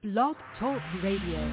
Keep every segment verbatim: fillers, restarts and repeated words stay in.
Blog Talk Radio.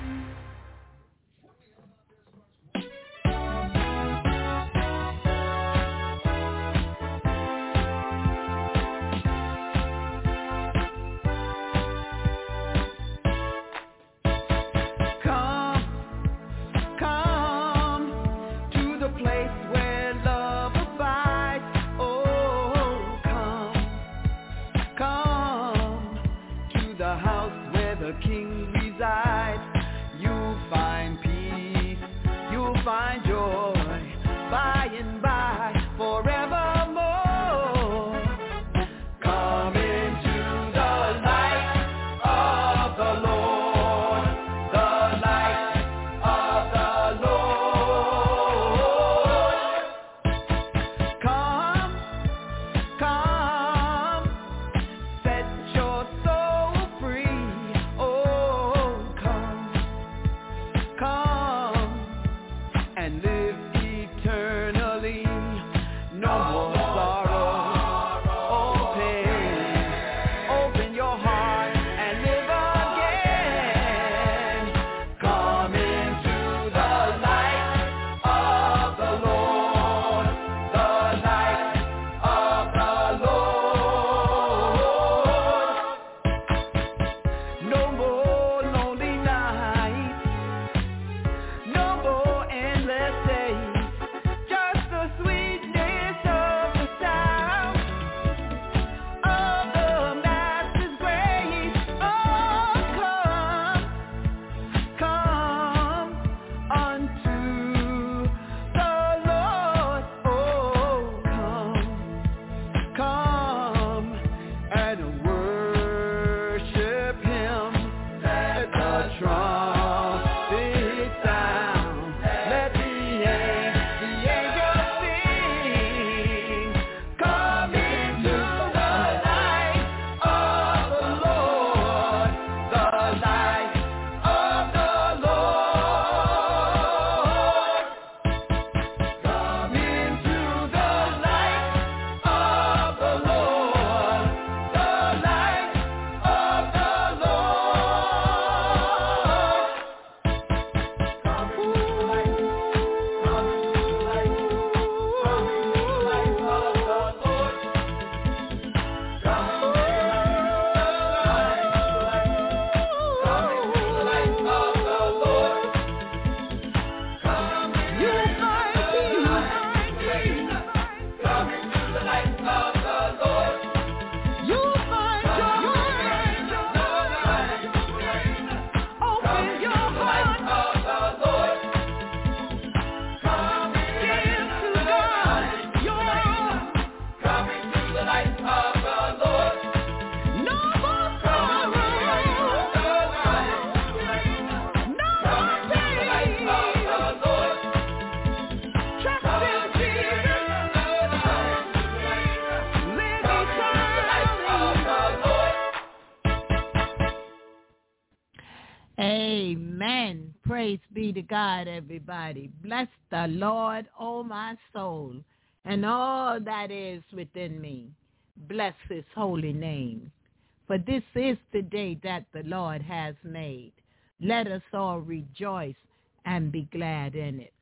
Amen. Praise be to God, everybody. Bless the Lord, O my soul, and all that is within me. Bless his holy name. For this is the day that the Lord has made. Let us all rejoice and be glad in it.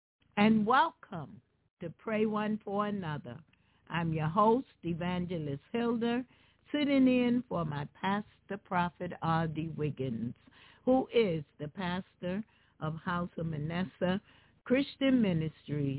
And welcome to Pray One for Another. I'm your host, Evangelist Hilda, sitting in for my pastor, Prophet R D. Wiggins, who is the pastor of House of Manasseh Christian Ministries,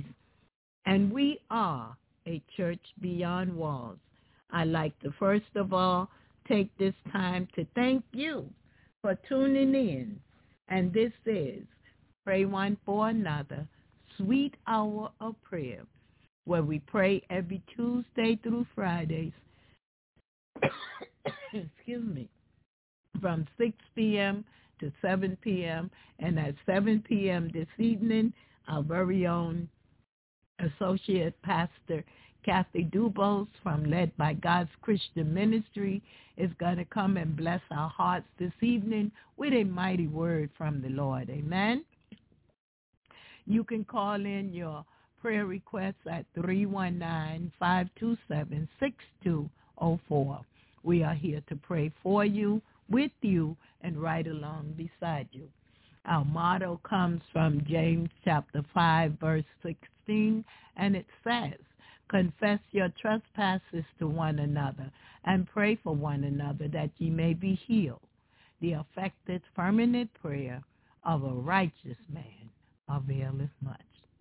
and we are a church beyond walls. I'd like to first of all take this time to thank you for tuning in, and this is Pray One for Another, Sweet Hour of Prayer, where we pray every Tuesday through Fridays, excuse me, from six p.m. to seven p.m. And at seven p.m. this evening, our very own Associate Pastor Kathy Dubose from Led by God's Christian Ministry is going to come and bless our hearts this evening with a mighty word from the Lord. Amen. You can call in your prayer requests at three one nine, five two seven, six two zero four. We are here to pray for you, with you, and right along beside you. Our motto comes from James chapter five, verse sixteen, and it says, confess your trespasses to one another and pray for one another that ye may be healed. The effective, fervent prayer of a righteous man availeth much.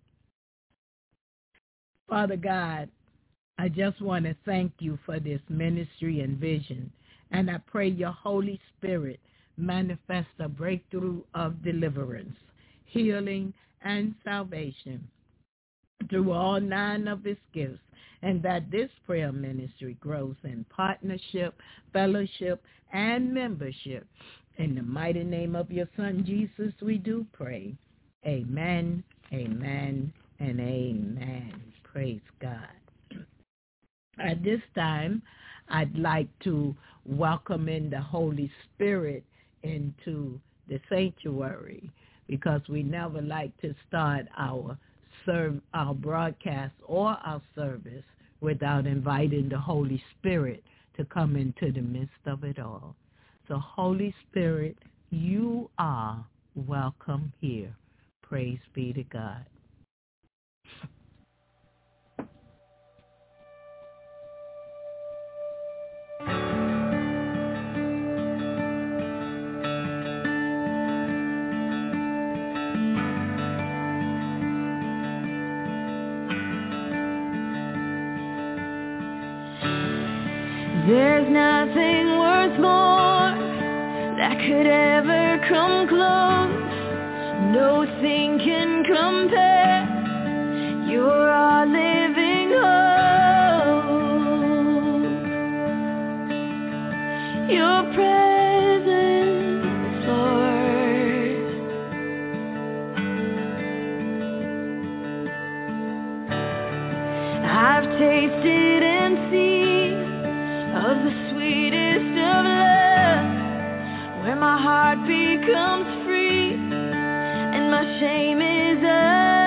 Father God, I just want to thank you for this ministry and vision, and I pray your Holy Spirit manifest a breakthrough of deliverance, healing, and salvation through all nine of his gifts, and that this prayer ministry grows in partnership, fellowship, and membership. In the mighty name of your Son, Jesus, we do pray. Amen, amen, and amen. Praise God. At this time, I'd like to welcome in the Holy Spirit into the sanctuary, because we never like to start our serve our broadcast or our service without inviting the Holy Spirit to come into the midst of it all. So Holy Spirit, you are welcome here. Praise be to God. There's nothing worth more that could ever come close. Nothing can compare. You're our living hope. Your presence, Lord. I've tasted and seen of the sweetest of love, where my heart becomes free and my shame is undone.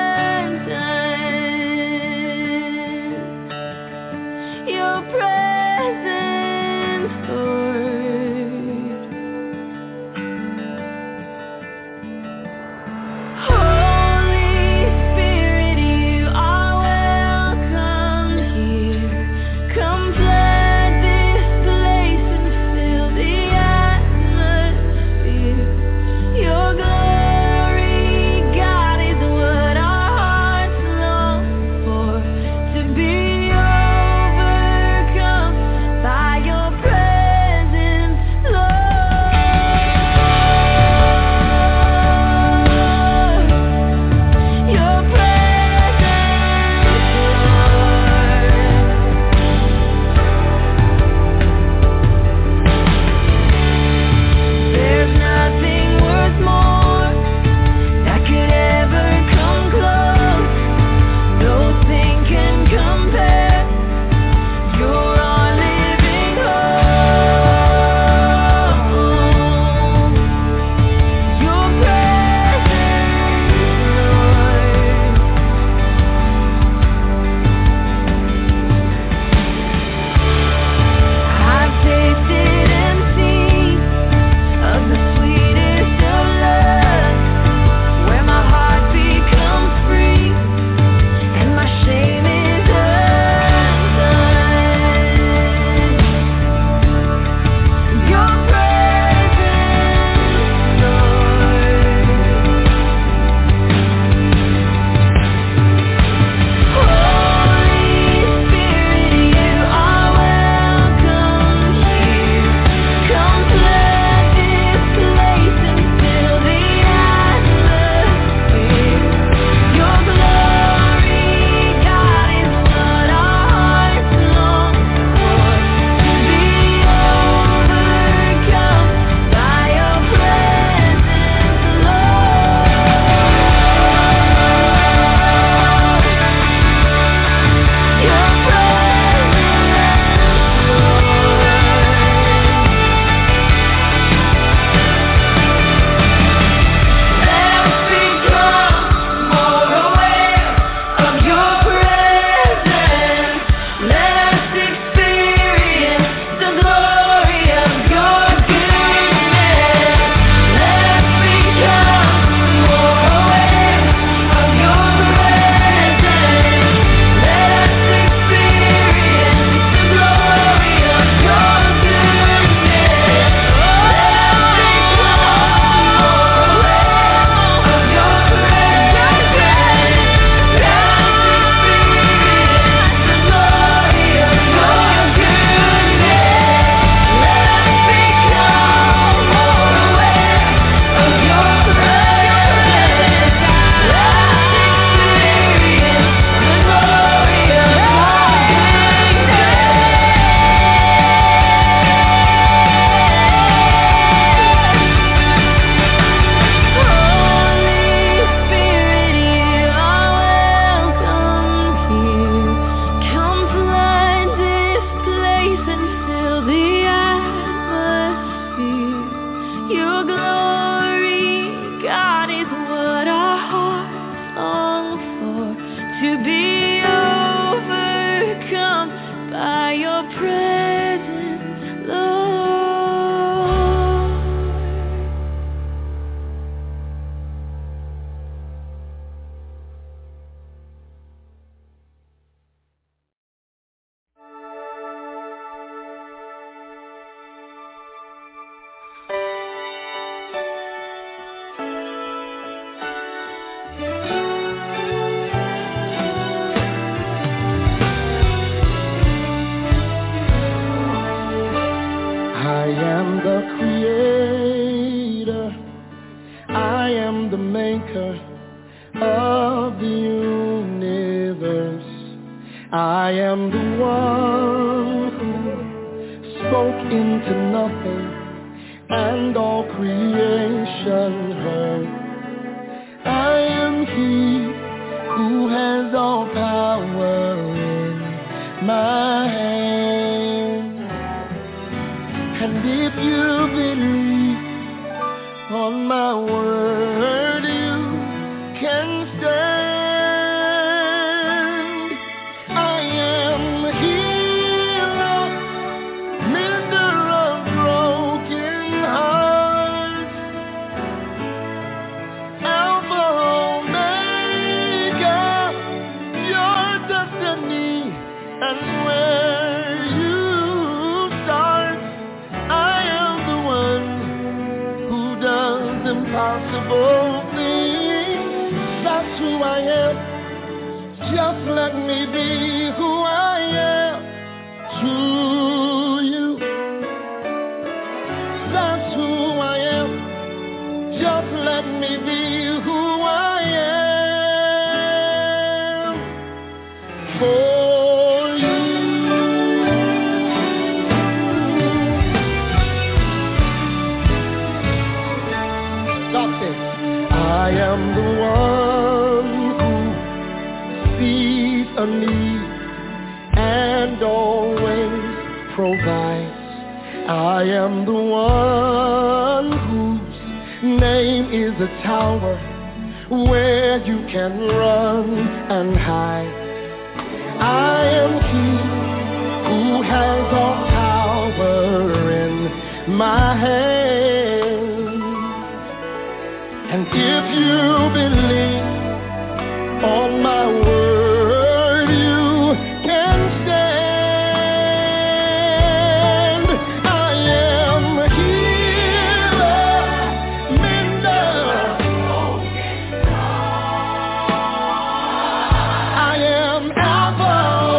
I am the one who spoke into nothing, and all creation heard. I am he who has all power in my hand. And if you believe on my word, you can stand. I am the healer, mender of broken hearts, Alpha, Omega, your destiny, and where you start. I am the one who does impossible things. That's who I am. Just let me be who I am to you. That's who I am. Just let me be who I am for you. Stop this. I am the one who sees a need and always provides. I am the one whose name is a tower where you can run and hide. I am he who has all power in my hand. And if you believe on my word, you can stand. I am a healer, mender. I am Alpha,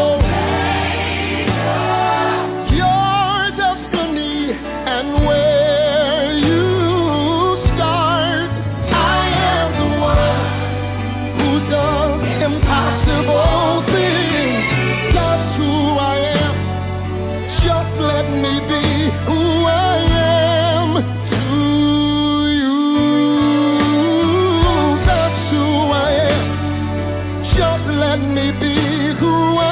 Omega, your destiny, and where you start. I am the one who does impossible things. That's who I am. Just let me be who I am to you. That's who I am. Just let me be who I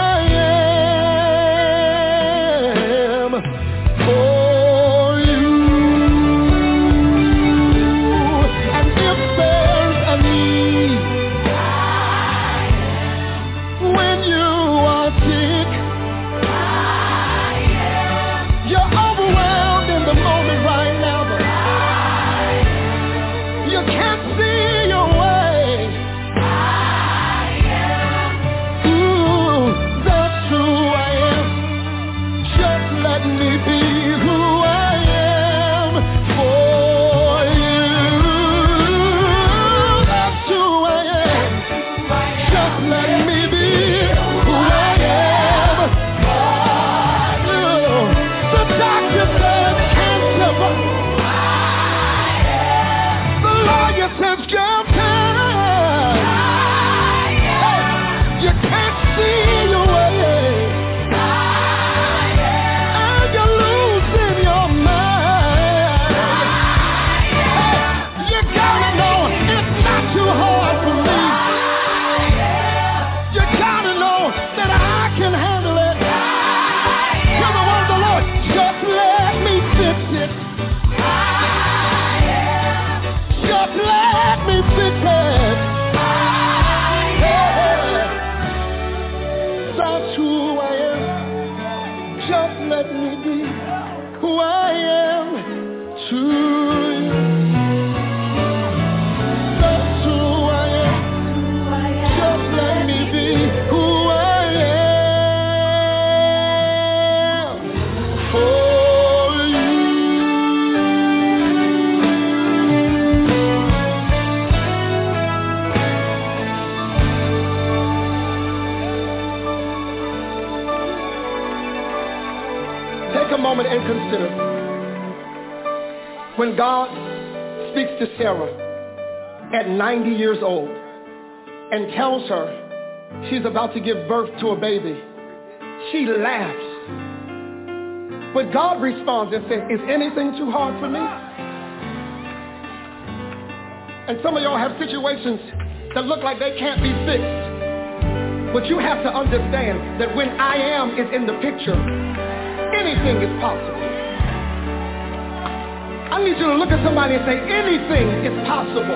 am for you. And if there's a need when you are sick, you're overwhelmed in the moment right now, but you can't see your way. Ooh, that's who I am. Just let me be who I am for you. That's who I am. Just let me be who I am. Oh, the doctor says cancer, but the lawyer says girl time. You can't see your way, and you're losing your mind. You gotta know it's not too hard for me. You gotta know that I can handle it. Hear the word of the Lord. Just let me fix it. Just let me fix it. Yeah. That's who I am. Just let me be who I am to you. That's who I am. Just let me be who I am for you. Take a moment and consider when God speaks to Sarah at ninety years old and tells her she's about to give birth to a baby. she laughs. But God responds and says, is anything too hard for me? And some of y'all have situations that look like they can't be fixed. But you have to understand that when I am is in the picture, anything is possible. I need you to look at somebody and say, anything is possible.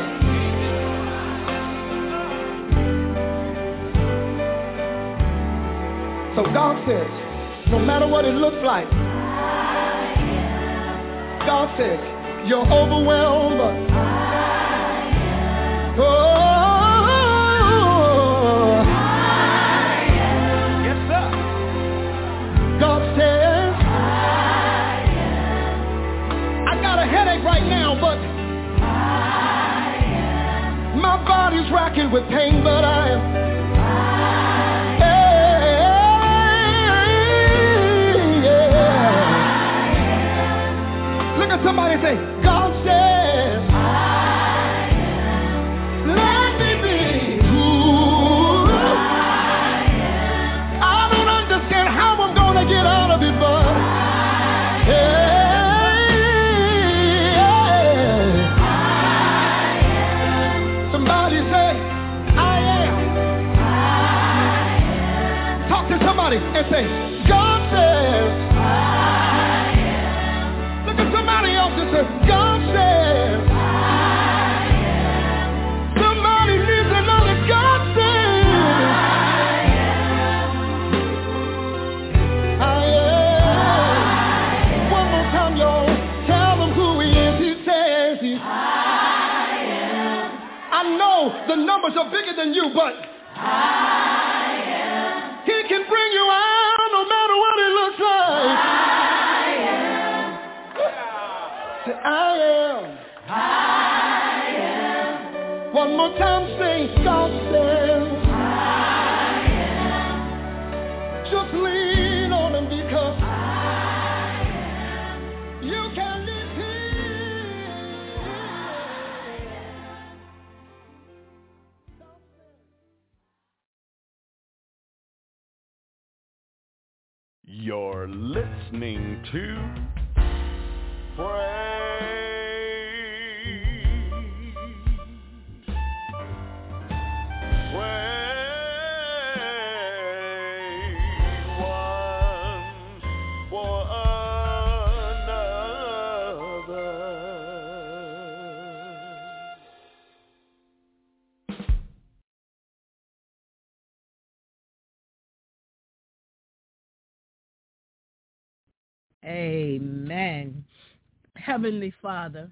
So God says, no matter what it looks like, God says, you're overwhelmed. Oh. Right now, but my body's racking with pain, but I am. Hey, yeah. Look at somebody and say, God says, let me be who I don't understand how I'm gonna get out of it, but yeah. And say, God says, I am. Look at somebody else and say, God says, I am. Somebody needs to know that God says, I am. I am. One more time, y'all. Tell them who he is. He says, he's, I am. I know the numbers are bigger than you, but I can bring you out no matter what it looks like. I am. I am. One more time, say, God says, I am. Just lean on him because I am. You can be You're listening to Praise, Praise one for another. Amen. Heavenly Father,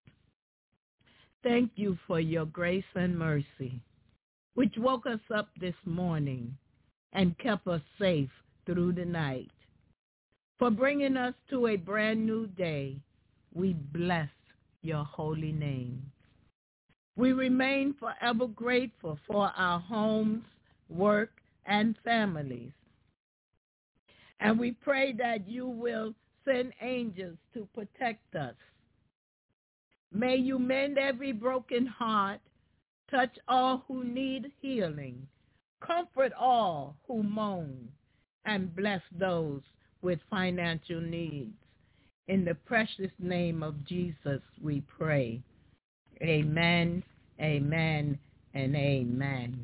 thank you for your grace and mercy, which woke us up this morning and kept us safe through the night. For bringing us to a brand new day, we bless your holy name. We remain forever grateful for our homes, work, and families. And we pray that you will send angels to protect us. May you mend every broken heart, touch all who need healing, comfort all who moan, and bless those with financial needs. In the precious name of Jesus we pray. Amen, amen, and amen.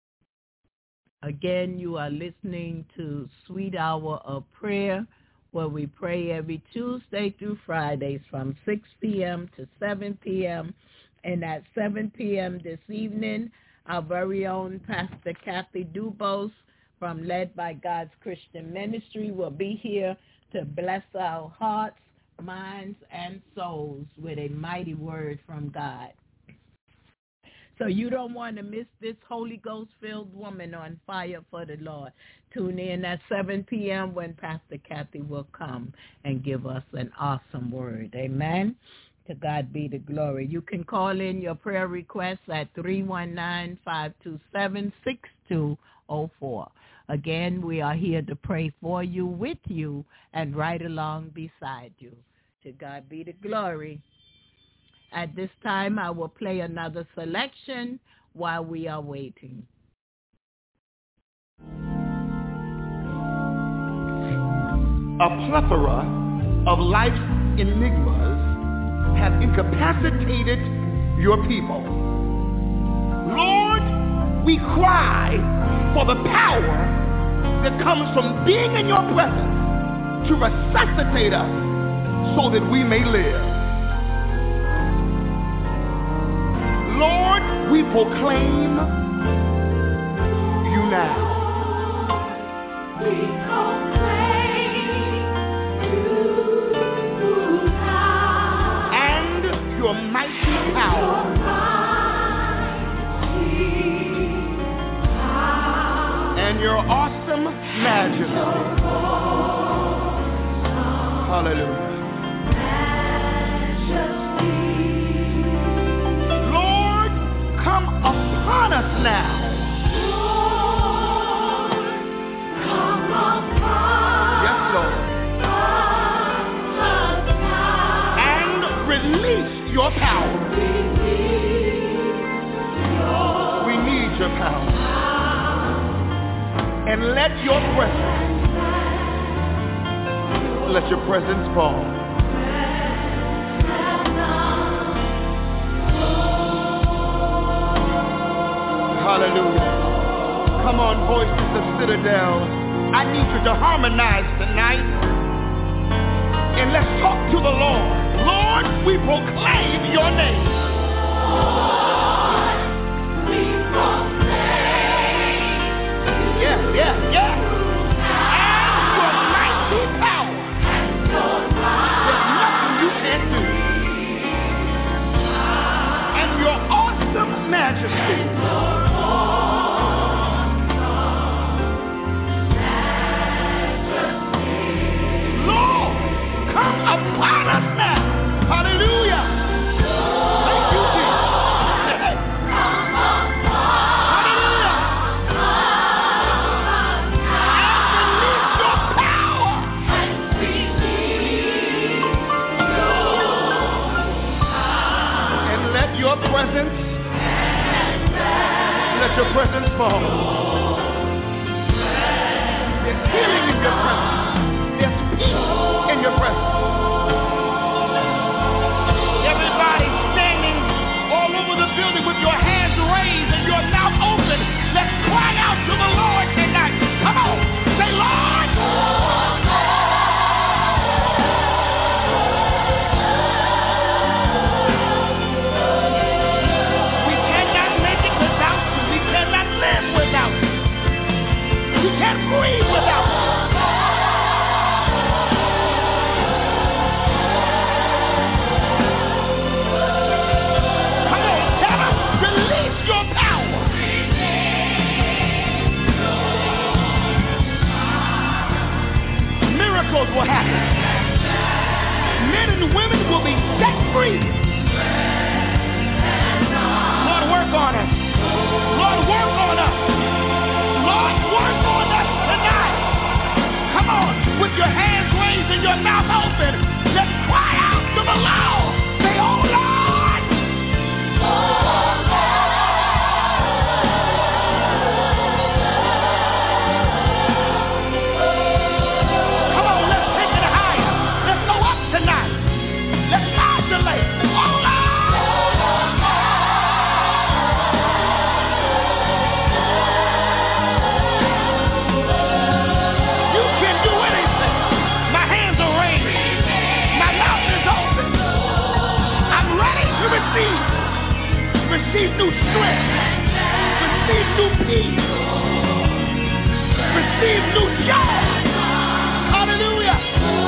Again, you are listening to Sweet Hour of Prayer, where we pray every Tuesday through Fridays from six p.m. to seven p.m. And at seven p.m. this evening, our very own Pastor Kathy Dubose from Led by God's Christian Ministry will be here to bless our hearts, minds, and souls with a mighty word from God. So you don't want to miss this Holy Ghost-filled woman on fire for the Lord. Tune in at seven p.m. when Pastor Kathy will come and give us an awesome word. Amen. To God be the glory. You can call in your prayer requests at three one nine, five two seven, six two zero four. Again, we are here to pray for you, with you, and right along beside you. To God be the glory. At this time, I will play another selection while we are waiting. a plethora of life's enigmas have incapacitated your people. Lord, we cry for the power that comes from being in your presence to resuscitate us so that we may live. Lord, we proclaim you now. We proclaim you now. And your mighty power. Your mighty power. And your awesome majesty. Your awesome Hallelujah. Come upon us now. Lord, come upon yes, Lord. us now. And release your power. Your we need your power. And let your presence, let your presence fall. Hallelujah. Come on, voices of Citadel. I need you to harmonize tonight. And let's talk to the Lord. Lord, we proclaim your name. Lord, we proclaim. Yeah, yeah, yeah. And your mighty power. And your There's nothing you can't do. And your awesome majesty. Upon us now. Hallelujah. Thank you, Jesus. Hallelujah. And release your power. And let your presence, let your presence fall. There's healing in your presence. There's peace in your presence. With your hands raised and your mouth open, let's cry out to the Lord tonight. Come on, say, Lord. We cannot make it without you. We cannot live without you. We can't breathe without you. Will happen. Men and women will be set free. Lord, work on us. Lord, work on us. Lord, work on us tonight. Come on, with your hands raised and your mouth open, let's cry out to the Lord. Say, oh Lord. Oh Lord. Receive new strength. Receive new peace. Receive new joy. Hallelujah.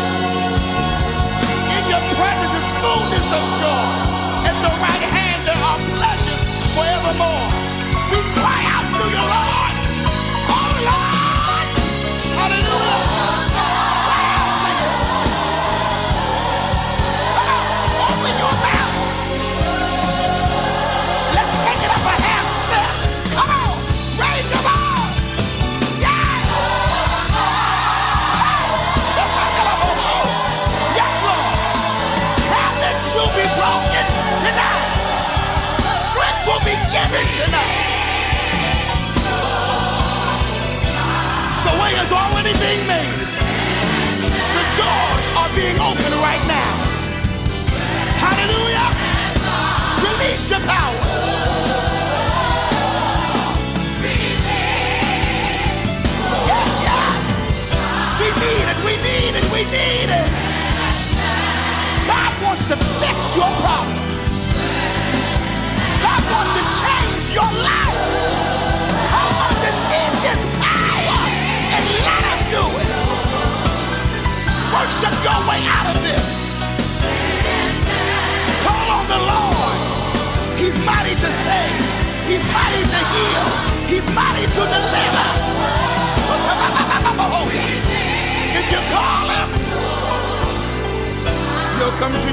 In your presence is fullness of joy. At the right hand there are pleasures forevermore. We cry out to you, Lord. Oh, Lord. Hallelujah. Come on, open your mouth. Let's take it up a half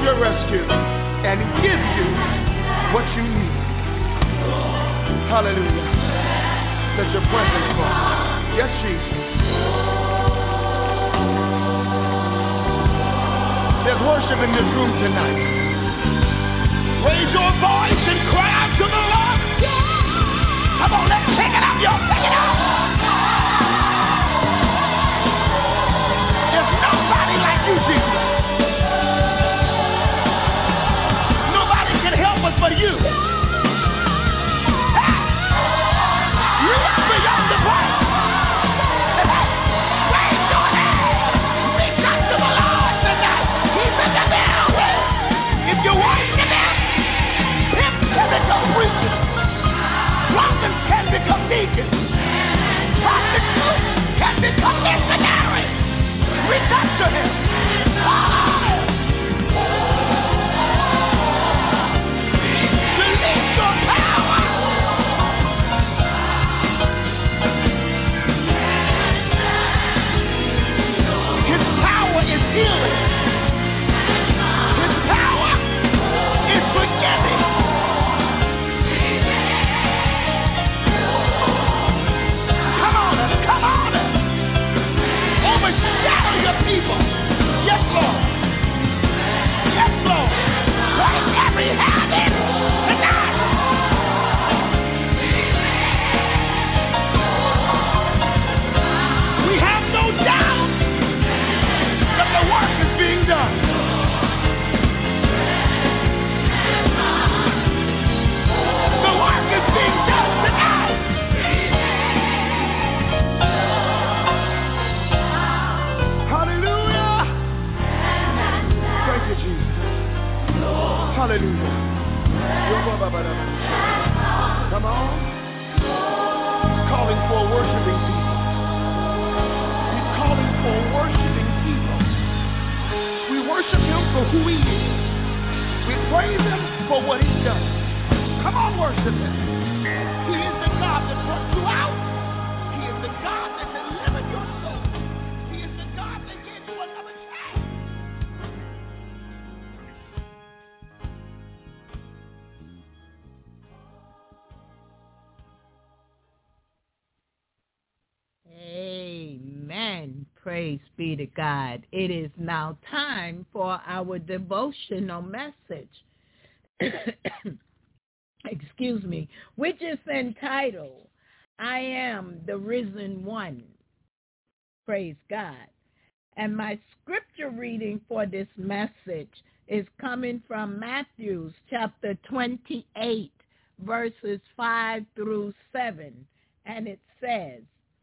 your rescue and give you what you need. Hallelujah. Let your presence fall. Yes, Jesus. There's worship in this room tonight. Raise your voice and cry out to the Lord. Come on, let's take it up, y'all. Take it up. There's nobody like you, Jesus. Nobody can help us but you. Hey, you are beyond the point. Hey, raise your hand. Reach out to the Lord tonight. He's in the building. If you worship him, him can become preachers. Prophets can become deacons. Prostitutes can become missionaries. Reach out to him. Release your power. His power is healing. His power is forgiving. Come on, us, come on. Us. Overshadow your people. Yes, Lord. Yes, Lord. Break every habit tonight. We have no doubt that the work is being done. The work is being done tonight. Hallelujah. Thank you, Jesus. Hallelujah. Come on. He's calling for worshiping people. He's calling for worshiping people. We worship him for who he is. We praise him for what he's done. Come on, worship him. He is the God that brought you out. He is the God that delivered your soul. He is the God that gave you another chance. Amen. Praise be to God. It is now time for our devotional message. Excuse me, which is entitled, I Am the Risen One. Praise God. And my scripture reading for this message is coming from Matthew chapter twenty-eight, verses five through seven. And it says,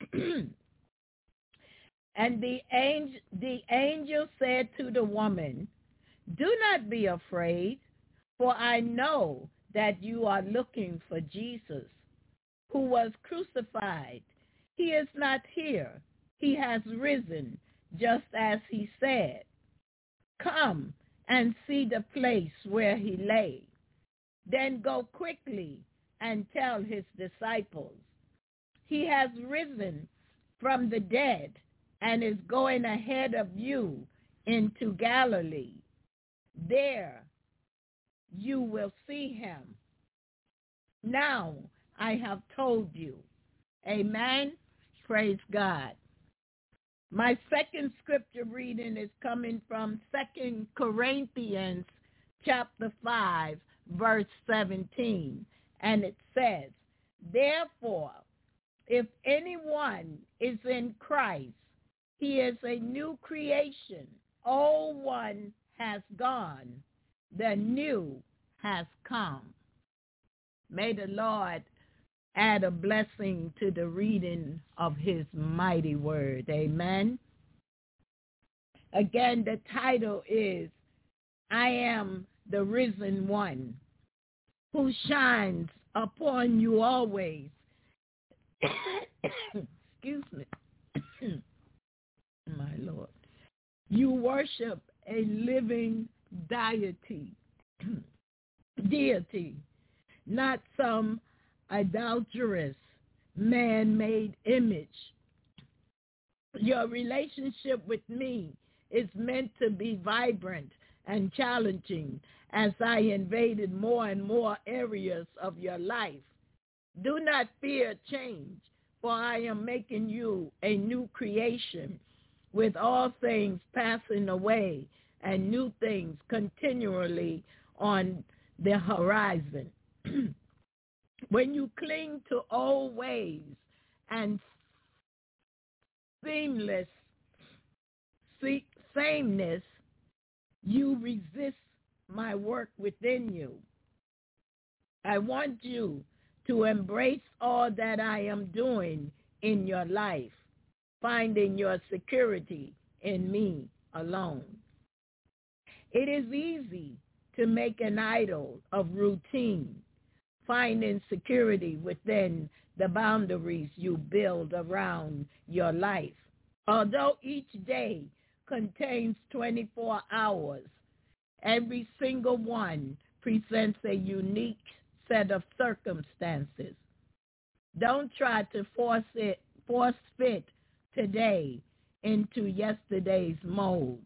and the angel, the angel said to the woman, do not be afraid, for I know that you are looking for Jesus, who was crucified. He is not here. He has risen, just as he said. Come and see the place where he lay. Then go quickly and tell his disciples, he has risen from the dead and is going ahead of you into Galilee. There you will see him. Now I have told you. Amen. Praise God. My second scripture reading is coming from Second Corinthians chapter five, verse seventeen. And it says, therefore, if anyone is in Christ, he is a new creation. Old one has gone. The new has come. May the Lord add a blessing to the reading of his mighty word. Amen. Again, the title is, I Am the Risen One, who shines upon you always. Excuse me. My Lord. You worship a living deity, deity, not some adulterous man-made image. Your relationship with me is meant to be vibrant and challenging as I invaded more and more areas of your life. Do not fear change, for I am making you a new creation, with all things passing away and new things continually on the horizon. When you cling to old ways and seamless sameness, you resist my work within you. I want you to embrace all that I am doing in your life, finding your security in me alone. It is easy to make an idol of routine, finding security within the boundaries you build around your life. Although each day contains twenty-four hours, every single one presents a unique set of circumstances. Don't try to force it, force fit today into yesterday's mold.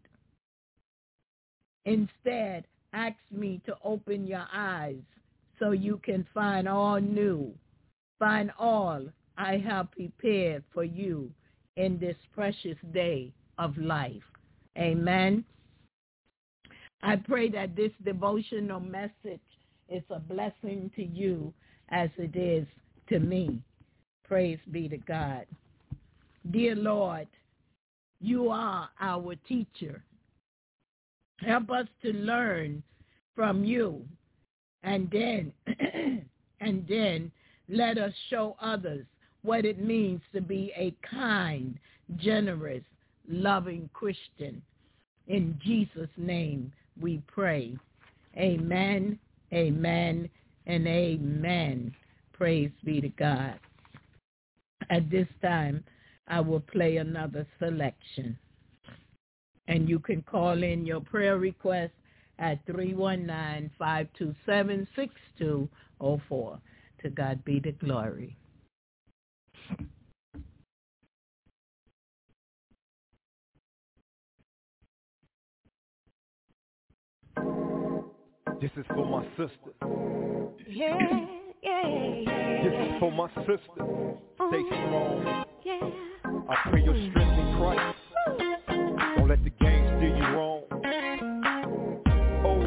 Instead, ask me to open your eyes so you can find all new, find all I have prepared for you in this precious day of life. Amen. I pray that this devotional message is a blessing to you as it is to me. Praise be to God. Dear Lord, you are our teacher. Help us to learn from you, and then and then let us show others what it means to be a kind, generous, loving Christian. In Jesus' name we pray. Amen, amen, and amen. Praise be to God. At this time, I will play another selection. And you can call in your prayer request at three one nine, five two seven, six two zero four. To God be the glory. This is for my sister. Yeah, yeah, yeah. This is for my sister. Stay strong. Yeah. I pray your strength in Christ. Don't let the game steer you wrong. Oh.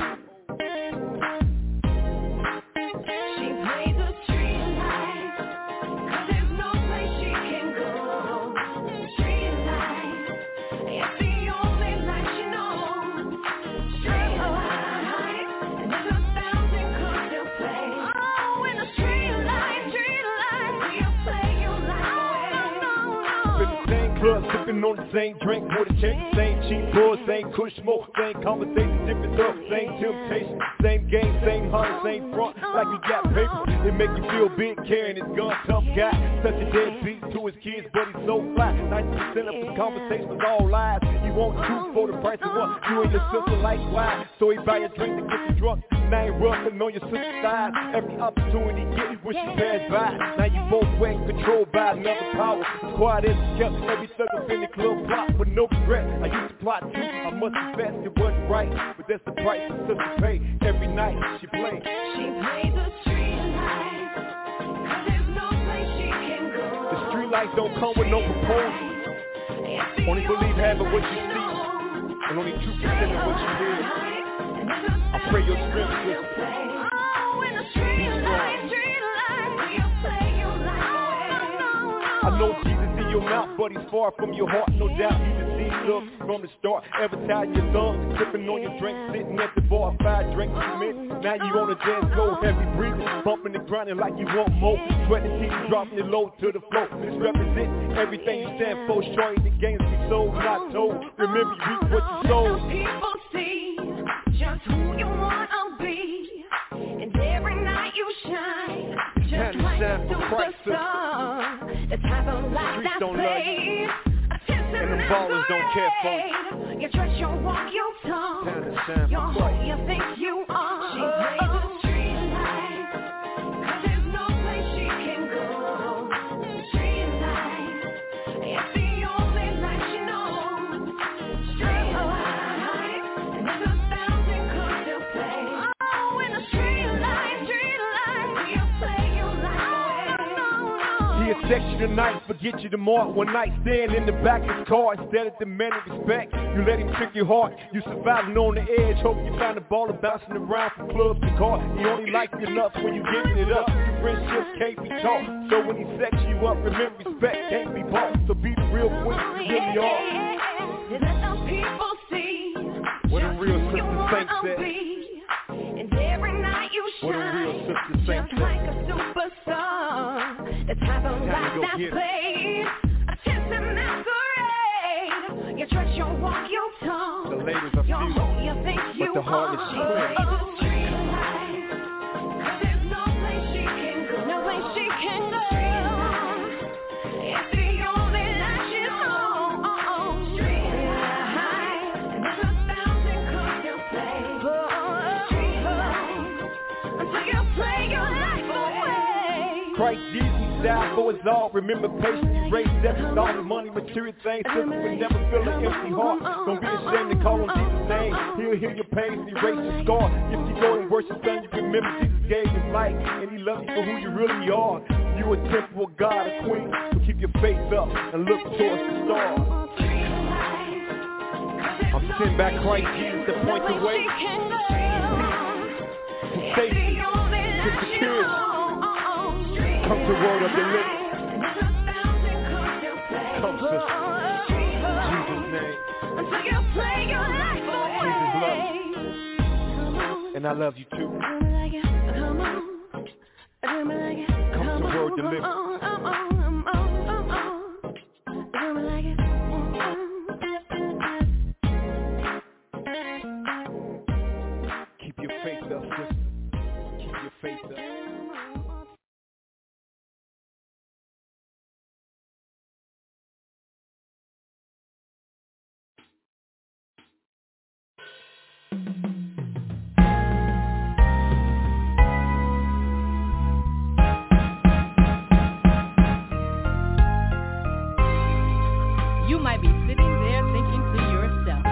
She plays a street light, 'cause there's no place she can go. Street light, it's the only light she knows. Street light, and there's a thousand could still play. Oh, in the street light, street light, we'll play your life away. No, no, In the same club, sipping on the same drink, with a check, same cheap boys, same kush smoke, same conversation, different stuff, same temptation, same game, same hunt, same front, like he got paper. It make you feel big, carrying his gun, tough guy, such a deadbeat to his kids, but he's so fly. ninety percent of his conversation was all lies. He wants truth for the price of one. You and your sister likewise, so he buy a drink to get you drunk. Now you roughing on your sister's side. Every opportunity get you wish you passed by. Now you both wet, controlled by another power. Squad is kept every thug up in the club plot with no regret. I used to plot too. I must confess it wasn't right, but that's the price the sister pay. Every night she plays. she plays a street light, 'cause there's no place she can go. The street lights don't come with no proposal. Only believe half of what you see, and only two percent of what you hear. I pray your strength, sister. Oh, in the street light, street light, we'll play your life away. I know Jesus in your mouth, but he's far from your heart. No doubt you deceived love from the start. Ever tied your thumb, sipping on your drink, sitting at the bar, five drinks a minute. Now you on a dance floor, heavy breathing, bumping and grinding like you want more. Sweating teeth, dropping it low to the floor. This represents everything you stand for. Showing the games we sold, not told. Remember you reap what you sold. Some people see just who you wanna be, and every night you shine, just Time to like a shine for Christ, superstar. The type of life Streets that's don't love paid, attention and the ballers don't care for you. You dress, your walk, your talk, Time to shine you're for who Christ. you think you are. She plays a street light, 'cause there's no place she can go. Street light, it's the only light she knows. Street light, and there's a thousand He'll sex you tonight, forget you tomorrow. One night stand in the back of his car. Instead of demanding respect, you let him trick your heart. You surviving on the edge, hope you find a baller bouncing around from club to car. He only likes you enough when you giving it up. Your friendship can't be taught. So when he sex you up, remember respect can't be bought. So be the real queen you really are. Let the people see what a real sister saint said. And every night you shine, what a real sister saint just like a superstar. The type of life that plays attention masquerade. You dress, your walk, your talk. The ladies are few, you think but you the heart is are. There's no place she can go. No place she can go. It's the only life she knows. Street life. And there's a thousand cards you'll play. Street life. Until you play your life away. Christ Jesus died for us all. Remember patience, race, death, all the money, material things. Sisters will never feel an empty heart. Don't be ashamed to call on Jesus' name. He'll heal your pain, erase your scar. If you go and worship Son, you can remember Jesus gave his life, and he loves you for who you really are. You a temple of God, a queen. So keep your faith up and look towards the stars. I'm sitting back Christ Jesus to point the way. To safety, to security. Come to word of the living. Come, sister. In Jesus' name. Jesus loves you. And I love you too. Come to word the living. Keep your faith up, sister. Keep your faith up. You might be sitting there thinking to yourself,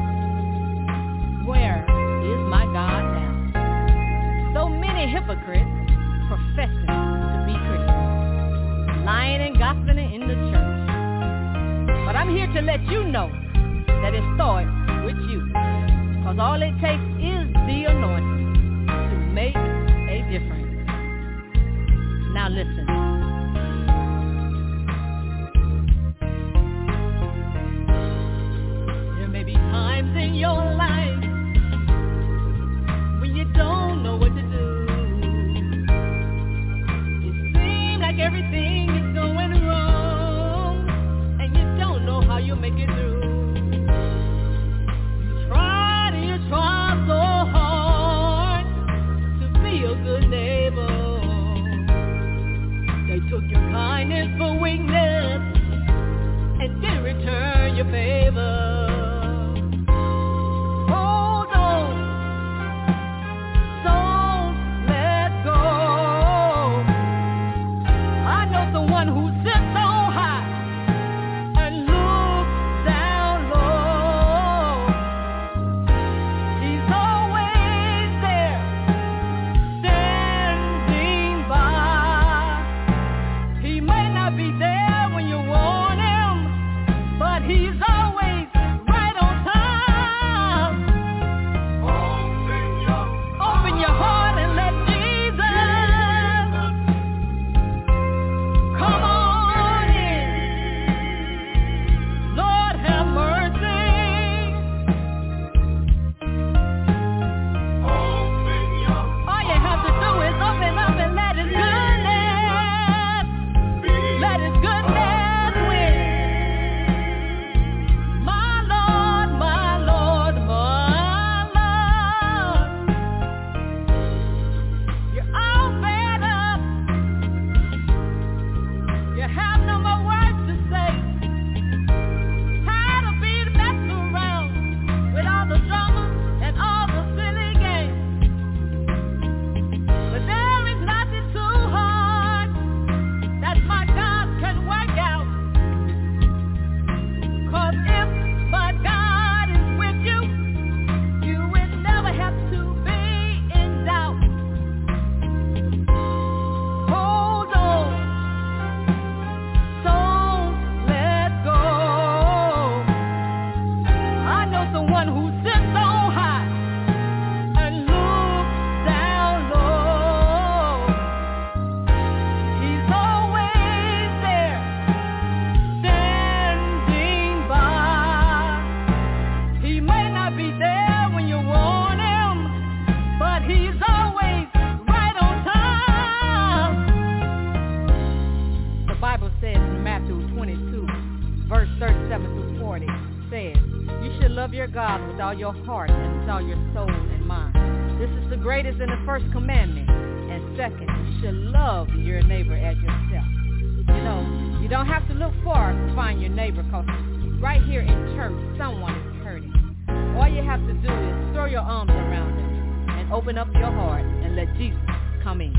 where is my God now? So many hypocrites professing to be Christians, lying and gossiping in the church. But I'm here to let you know that it starts with you. Because all it takes is the anointing to make a difference. Now listen. Times in your life when you don't know what to do. It seems like everything is going wrong, and you don't know how you'll make it through. You tried and you tried so hard to be a good neighbor. They took your kindness for weakness and didn't return your favor. He's always God with all your heart and with all your soul and mind. This is the greatest and the first commandment. And second, you should love your neighbor as yourself. You know, you don't have to look far to find your neighbor, because right here in church, someone is hurting. All you have to do is throw your arms around them and open up your heart and let Jesus come in.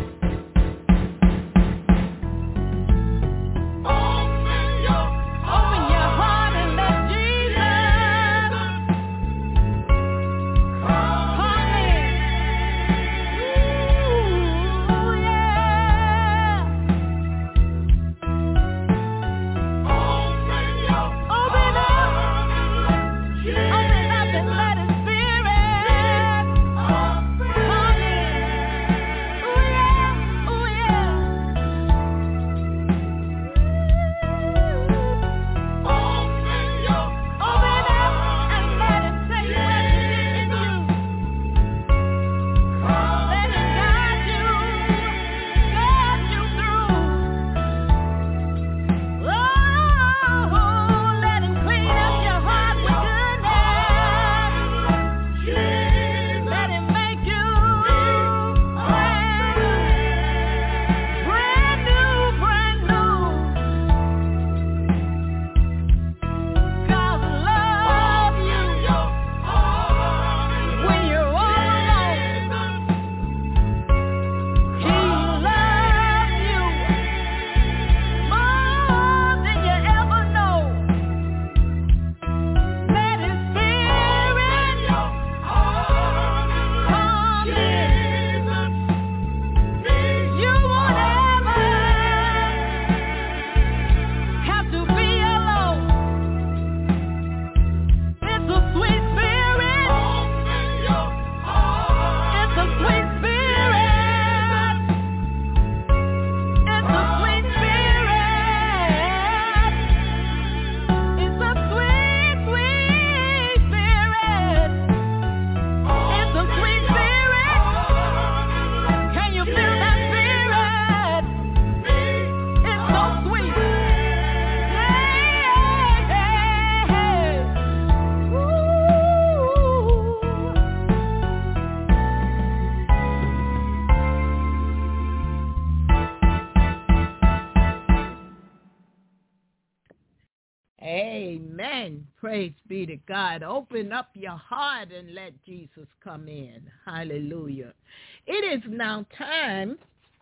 Amen. Praise be to God. Open up your heart and let Jesus come in. Hallelujah. It is now time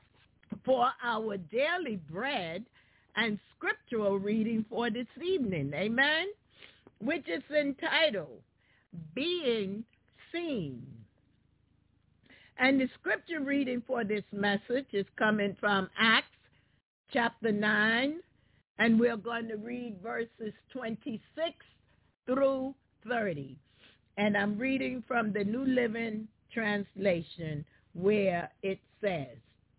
for our daily bread and scriptural reading for this evening. Amen. Which is entitled Being Seen. And the scripture reading for this message is coming from Acts chapter nine. And we're going to read verses twenty-six through thirty. And I'm reading from the New Living Translation, where it says,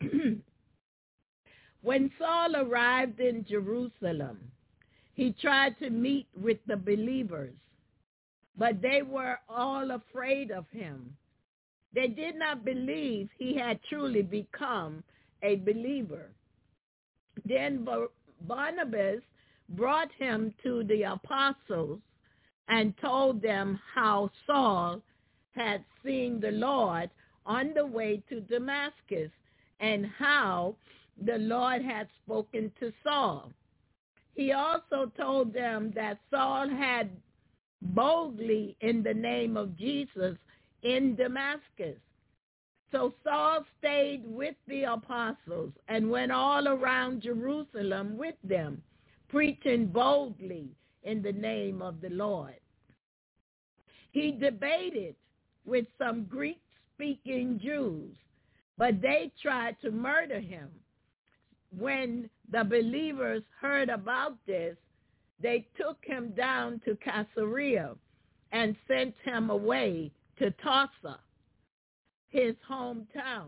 When Saul arrived in Jerusalem, he tried to meet with the believers, but they were all afraid of him. They did not believe he had truly become a believer. Then Barnabas brought him to the apostles and told them how Saul had seen the Lord on the way to Damascus and how the Lord had spoken to Saul. He also told them that Saul had boldly in the name of Jesus in Damascus. So Saul stayed with the apostles and went all around Jerusalem with them, preaching boldly in the name of the Lord. He debated with some Greek-speaking Jews, but they tried to murder him. When the believers heard about this, they took him down to Caesarea and sent him away to Tarsus, his hometown.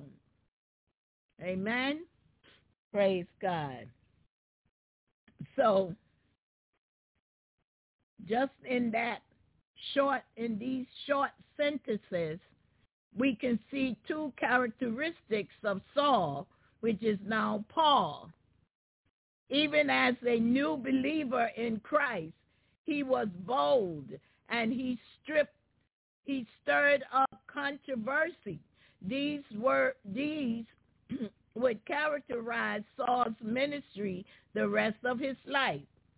Amen. Praise God. So, just in that short, in these short sentences, we can see two characteristics of Saul, which is now Paul. Even as a new believer in Christ, he was bold and he stripped, he stirred up controversy. These were these would characterize Saul's ministry the rest of his life.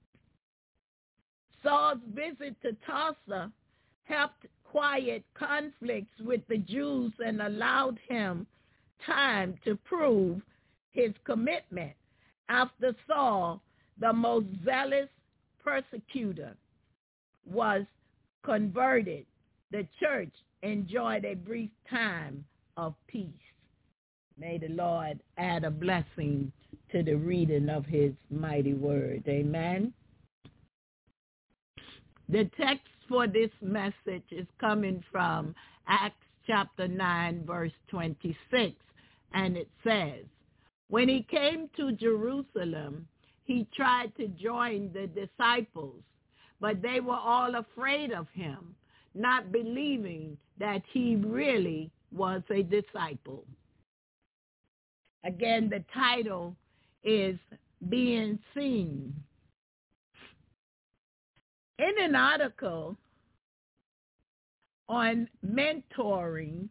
Saul's visit to Tarsus helped quiet conflicts with the Jews and allowed him time to prove his commitment. After Saul, the most zealous persecutor, was converted, the church enjoyed a brief time of peace. May the Lord add a blessing to the reading of his mighty word. Amen. The text for this message is coming from Acts chapter nine, verse twenty-six, and it says, when he came to Jerusalem, he tried to join the disciples, but they were all afraid of him, not believing that he really was a disciple. Again, the title is Being Seen. In an article on mentoring,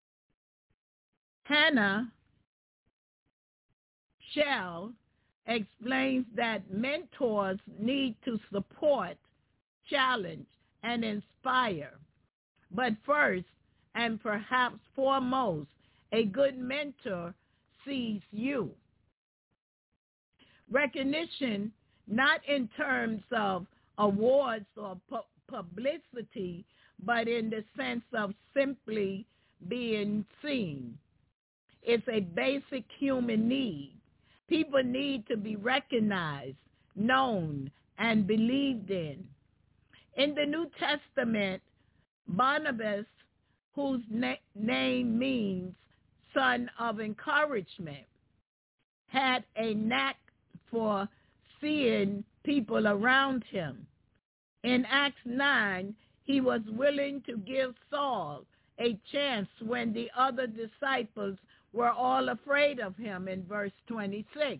Hannah Shell explains that mentors need to support, challenge, and inspire. But first, and perhaps foremost, a good mentor sees you. Recognition, not in terms of awards or pu- publicity, but in the sense of simply being seen. It's a basic human need. People need to be recognized, known, and believed in. In the New Testament, Barnabas, whose na- name means son of encouragement, had a knack for seeing people around him. In Acts nine, he was willing to give Saul a chance when the other disciples were all afraid of him in verse twenty-six.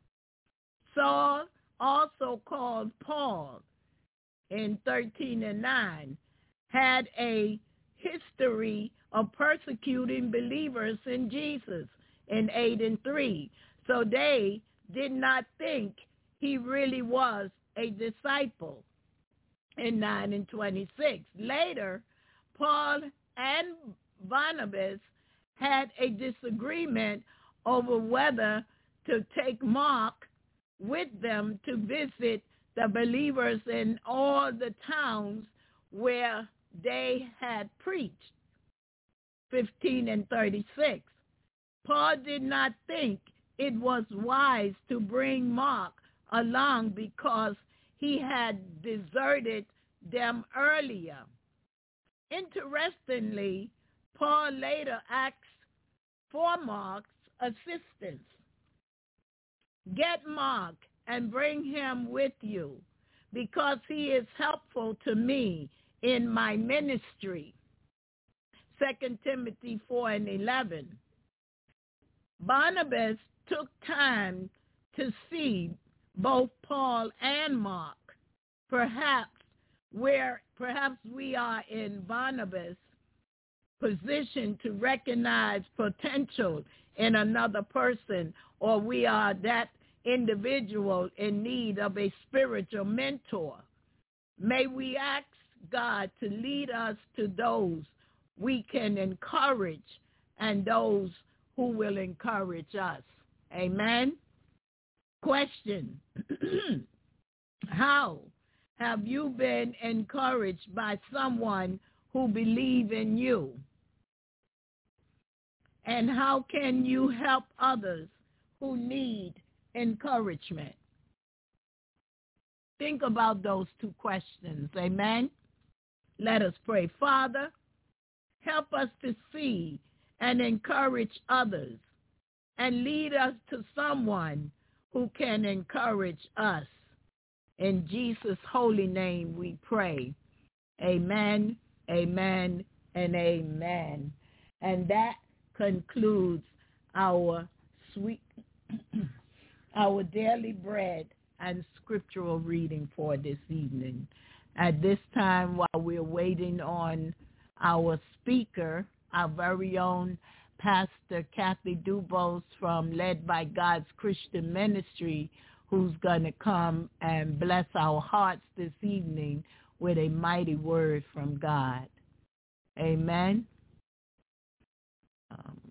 Saul, also called Paul in thirteen and nine, had a history of persecuting believers in Jesus in eight and three. So they did not think he really was a disciple in nine and twenty-six. Later, Paul and Barnabas had a disagreement over whether to take Mark with them to visit the believers in all the towns where they had preached. fifteen and thirty-six. Paul did not think it was wise to bring Mark along because he had deserted them earlier. Interestingly, Paul later asked for Mark's assistance. Get Mark and bring him with you because he is helpful to me in my ministry. Second Timothy four and eleven. Barnabas took time to see both Paul and Mark. Perhaps where perhaps we are in Barnabas' position to recognize potential in another person, or we are that individual in need of a spiritual mentor. May we ask God to lead us to those we can encourage and those who will encourage us. Amen. Question. How have you been encouraged by someone who believes in you? And how can you help others who need encouragement? Think about those two questions. Amen. Let us pray. Father, help us to see and encourage others and lead us to someone who can encourage us. In Jesus' holy name we pray. Amen, amen, and amen. And that concludes our sweet, our daily bread and scriptural reading for this evening. At this time, while we're waiting on our speaker, our very own Pastor Kathy Dubose from Led by God's Christian Ministry, who's going to come and bless our hearts this evening with a mighty word from God. Amen. Um,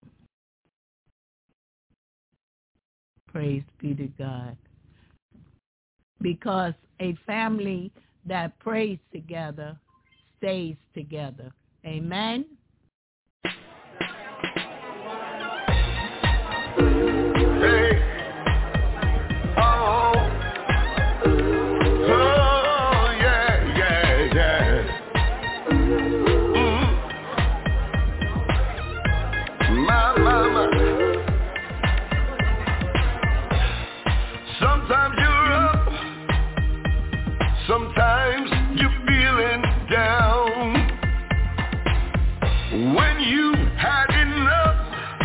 praise be to God. Because a family that prays together stays together. Amen. Hey. Oh. Oh, yeah, yeah, yeah. Mm. My, my, my. Sometimes you're up. Sometimes you're feeling down. When you had enough,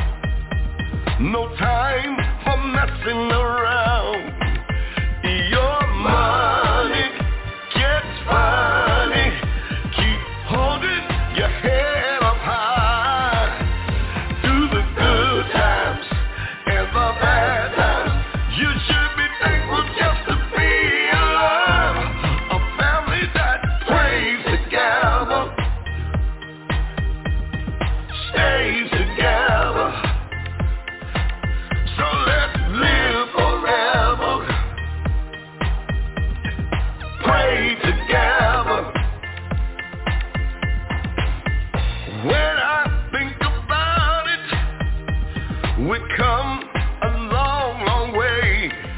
no time for messing around. Your money gets funny. Keep holding your head up high. Through the good times and the bad times, you should be thankful just to be alive. A family that prays together, stays together. So let's live forever. Pray together. When I think about it, we've come a long, long way.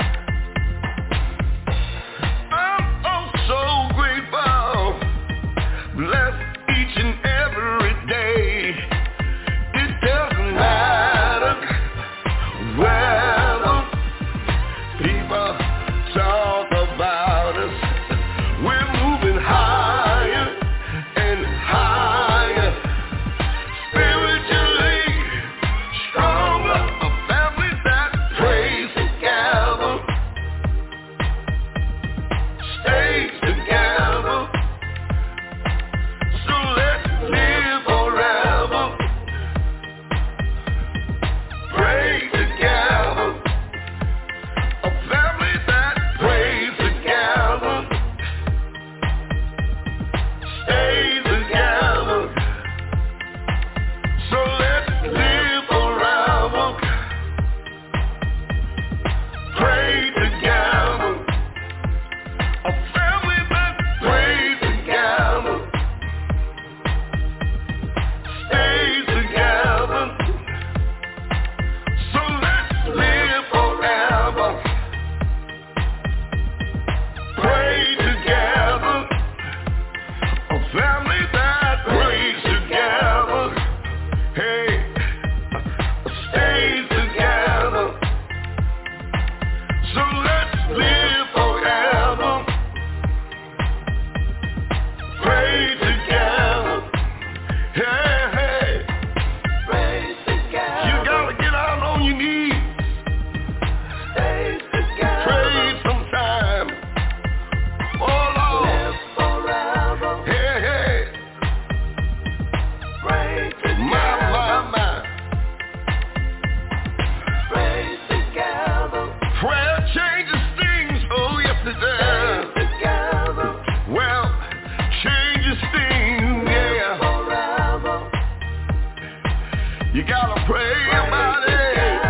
I'm oh so grateful. Bless each and every day. It doesn't matter whether people talk about us. We're moving higher and higher. Spiritually stronger. A family that prays together, stays together. So let's live forever. Pray together. A family that prays together, stays together. So let's live forever. Pray together. A family that prays together, stays together. So let's live forever. Pray together. A family that prays together. Hey, stays together. So let's live forever. Pray together. Hey, hey. Pray together. You gotta get out on your knees. Stay together. Pray sometime. Oh Lord. Live forever. Hey, hey. Pray together. My, my, my. Pray together. Prayer changes things. Oh yes it does. Together. Well, changes things. Yeah. Forever. You gotta pray about it.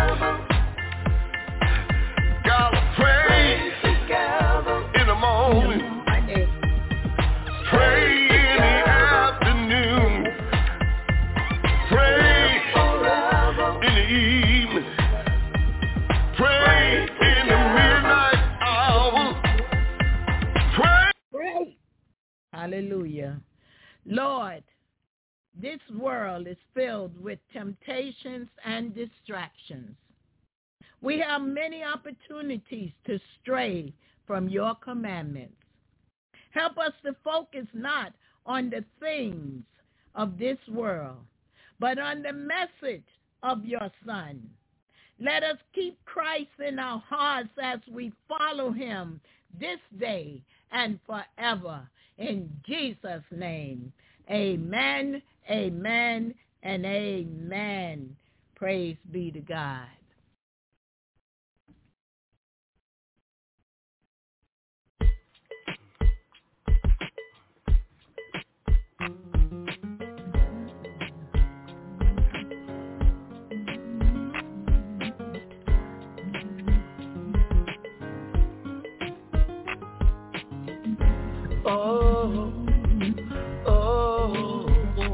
Gotta pray in the morning. Pray in the afternoon. Pray in the evening. Pray in the midnight hour. Pray. Pray. Hallelujah. Lord, this world is filled with temptations and distractions. We have many opportunities to stray from your commandments. Help us to focus not on the things of this world, but on the message of your Son. Let us keep Christ in our hearts as we follow him this day and forever. in Jesus' name. Amen, amen, and amen. Praise be to God. Oh, oh,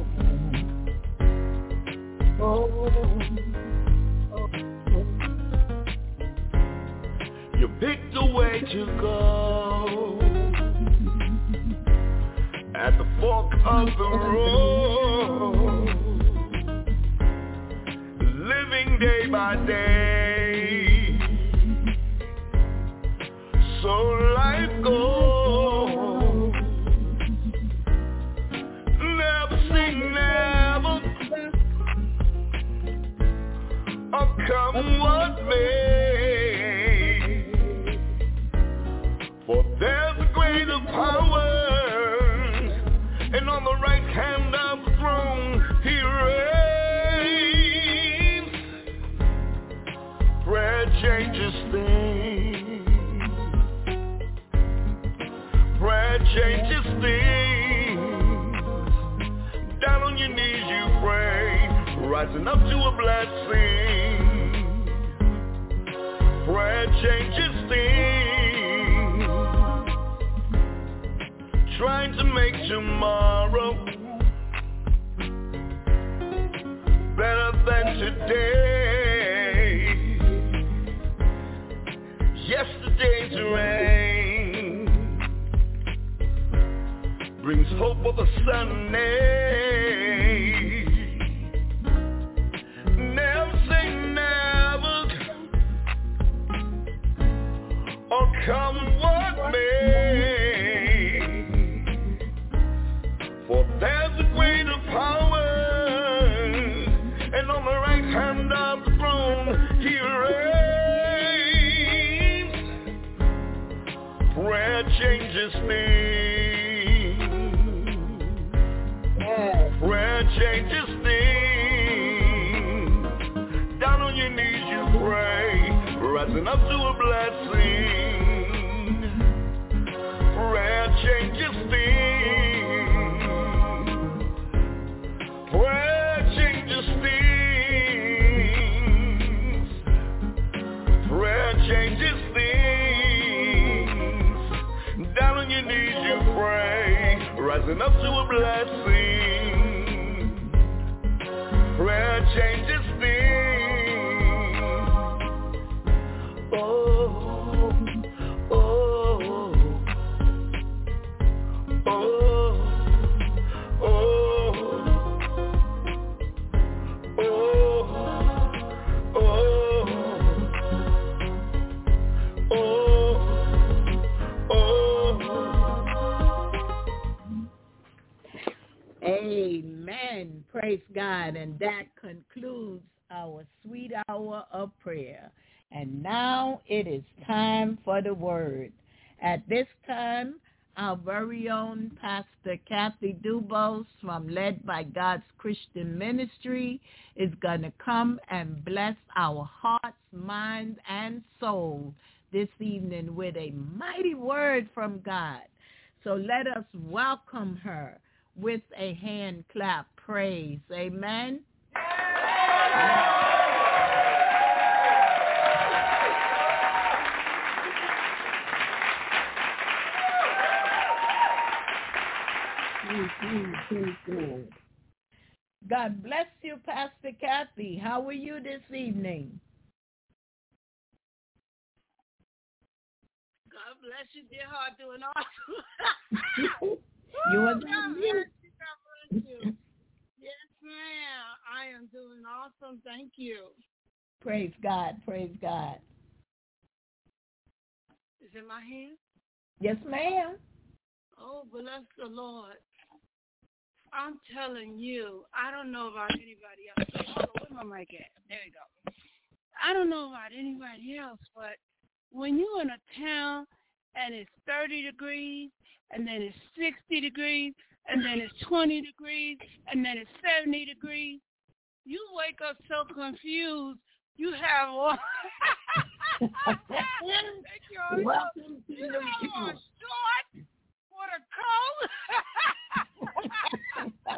oh, oh. You picked a way to go at the fork of the road, living day by day, so life goes. Come what may, for there's a greater power, and on the right hand of the throne he reigns. Prayer changes things. Prayer changes things. Down on your knees you pray, rising up to a blessing. Prayer changes things, trying to make tomorrow better than today. Yesterday's rain brings hope for the Sunday. Never say never, or come what may, for there's a greater power, and on the right hand of the throne he reigns. Prayer changes things. Prayer changes things. Down on your knees you pray, rising up to a blessing. Prayer changes things. Prayer changes things. Prayer changes things. Down on your knees you pray, rising up to a blessing. Prayer changes things. Oh, oh, oh, oh, Amen. Praise God. And that concludes our sweet hour of prayer. And now it is time for the word. At this time, our very own Pastor Kathy Dubose from Led by God's Christian Ministry is going to come and bless our hearts, minds, and souls this evening with a mighty word from God. So let us welcome her with a hand clap praise. Amen. God bless you, Pastor Kathy. How are you this evening? God bless you, dear heart, doing awesome. You are God bless you, God bless you. Yes, ma'am. I am doing awesome. Thank you. Praise God, praise God. Is it my hand? Yes, ma'am. Oh, bless the Lord. I'm telling you, I don't know about anybody else. Hold on, where my mic at? There you go. I don't know about anybody else, but when you're in a town and it's thirty degrees and then it's sixty degrees, and then it's twenty degrees, and then it's seventy degrees. You wake up so confused. You have all. Welcome to you the have a short with a coat. a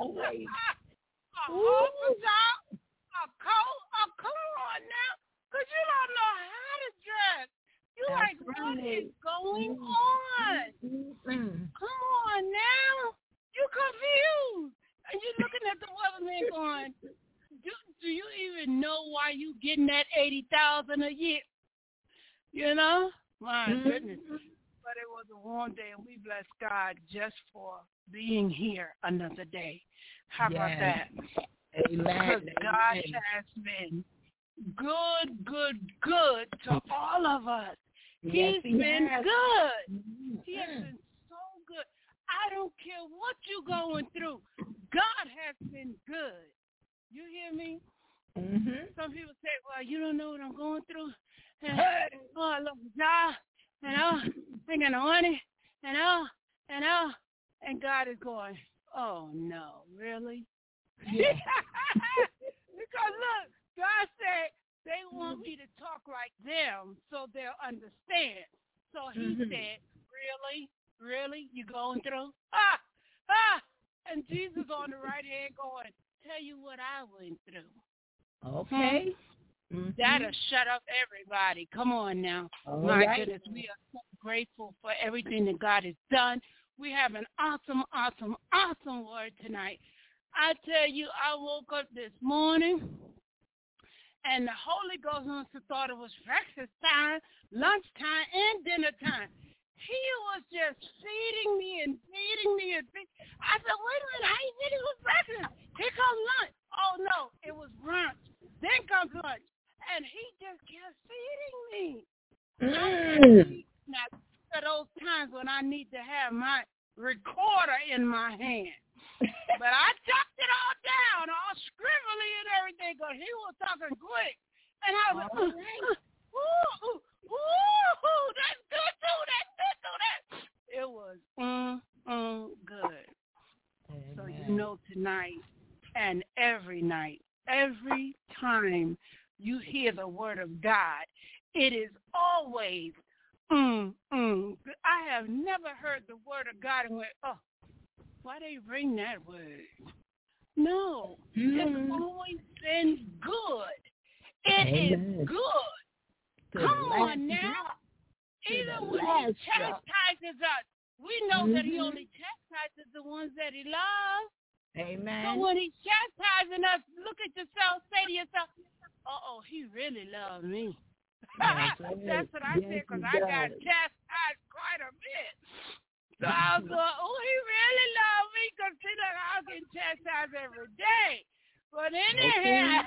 top, a coat. Oh, come on now, because you don't know how to dress. You That's like, right. what is going on? Mm-hmm. Come on now. You confused. And you're looking at the weatherman going, do, do you even know why you getting that eighty thousand dollars a year? You know? My Mm-hmm. goodness. But it was a warm day, and we bless God just for being here another day. How Yes. about that? Amen. Because God Amen. has been good, good, good to all of us. Yes, He's he been has. good. Mm-hmm. He has been so good. I don't care what you're going through. God has been good. You hear me? Mm-hmm. Some people say, well, you don't know what I'm going through. And, oh, I love the job. And oh, I got no money. And oh, and oh. And God is going, oh, no, really? Yeah. Because, look, God said they want me to talk like them so they'll understand. So he Mm-hmm. said, really? Really? You going through? Ah! Ah! And Jesus on the right hand going, tell you what I went through. Okay. Mm-hmm. That'll shut up everybody. Come on now. All My right. goodness, we are so grateful for everything that God has done. We have an awesome, awesome, awesome word tonight. I tell you, I woke up this morning, and the Holy Ghost must have thought it was breakfast time, lunchtime, and dinner time. He was just feeding me and feeding me and feeding. I said, wait a minute, how you said it was breakfast? Here comes lunch. Oh, no, it was brunch. Then comes lunch. And he just kept feeding me. Mm. Now, these are those times when I need to have my recorder in my hand. But I chopped it all down, all scribbly and everything, because he was talking quick. And I was like, ooh, ooh, ooh, that's good too, that's good too, that. It was mm, mm, good. Amen. So you know tonight and every night, every time you hear the word of God, it is always mm, mm. I have never heard the word of God and went, oh, why they bring that word? No, Mm. it's always been good. It Amen. is good. To Come the on last now. drop. To Even the when he last drop. chastises us, we know mm-hmm. that he Mhm. only chastises the ones that he loves. Amen. So when he's chastising us, look at yourself, say to yourself, uh-oh, he really loves me. That's, right. That's what I yes, said, because he I got does. chastised quite a bit. So I was going, oh, he really loves me, because see, look, I was getting chastised every day. But anyhow,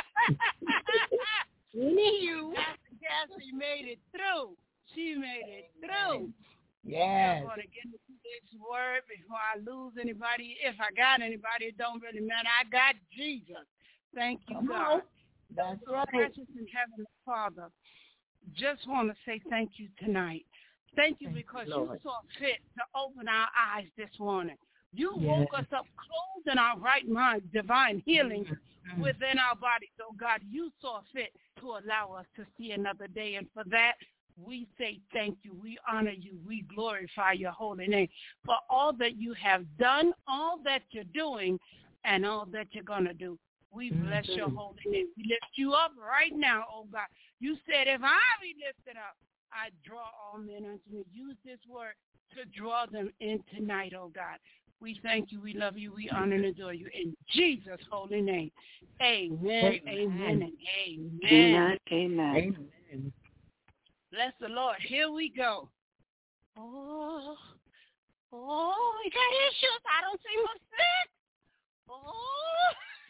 Anywho, Pastor Cassie made it through. She made it through. Yes. I'm going to get into this word before I lose anybody. If I got anybody, it don't really matter. I got Jesus. Thank you, Come God. on. That's right. Precious and Heavenly Father, just want to say thank you tonight. Thank you Thank because you, you Lord. saw fit to open our eyes this morning. You Yes. woke us up clothed in our right mind, divine healing Mm-hmm. within our bodies. So, God, you saw fit to allow us to see another day. And for that, we say thank you. We honor you. We glorify your holy name for all that you have done, all that you're doing, and all that you're going to do. We bless your Mm-hmm. holy name. We lift you up right now, oh God. You said, if I be lifted up, I draw all men unto me. Use this word to draw them in tonight, oh God. We thank you, we love you, we honor and adore you. In Jesus' holy name, amen, amen, Amen. and amen. Amen. Amen. Amen. Bless the Lord. Here we go. Oh, oh, we got issues. I don't see my stick. Oh,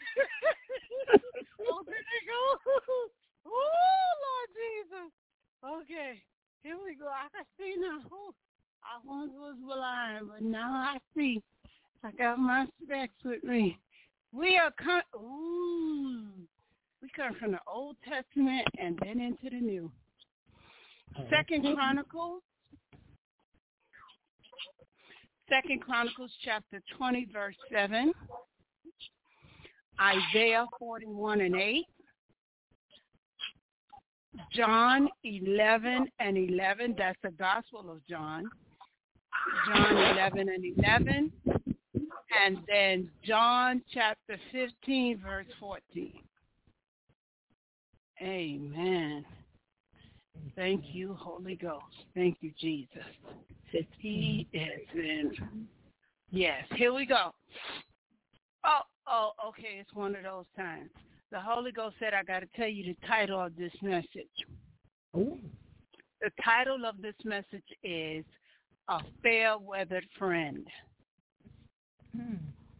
oh, there we go. Oh, Lord Jesus. Okay, here we go. I can see now. Oh, I once was blind, but now I see. I got my specs with me. We are come. Ooh, we come from the Old Testament and then into the New. Second Chronicles, Second Chronicles chapter twenty, verse seven. Isaiah forty-one and eight. John eleven and eleven. That's the Gospel of John. John eleven and eleven. And then John chapter fifteen, verse fourteen. Amen. Thank you, Holy Ghost. Thank you, Jesus. He is in. Yes, here we go. Oh, oh, okay, it's one of those times. The Holy Ghost said, I got to tell you the title of this message. Ooh. The title of this message is A Fair-Weathered Friend. Hmm.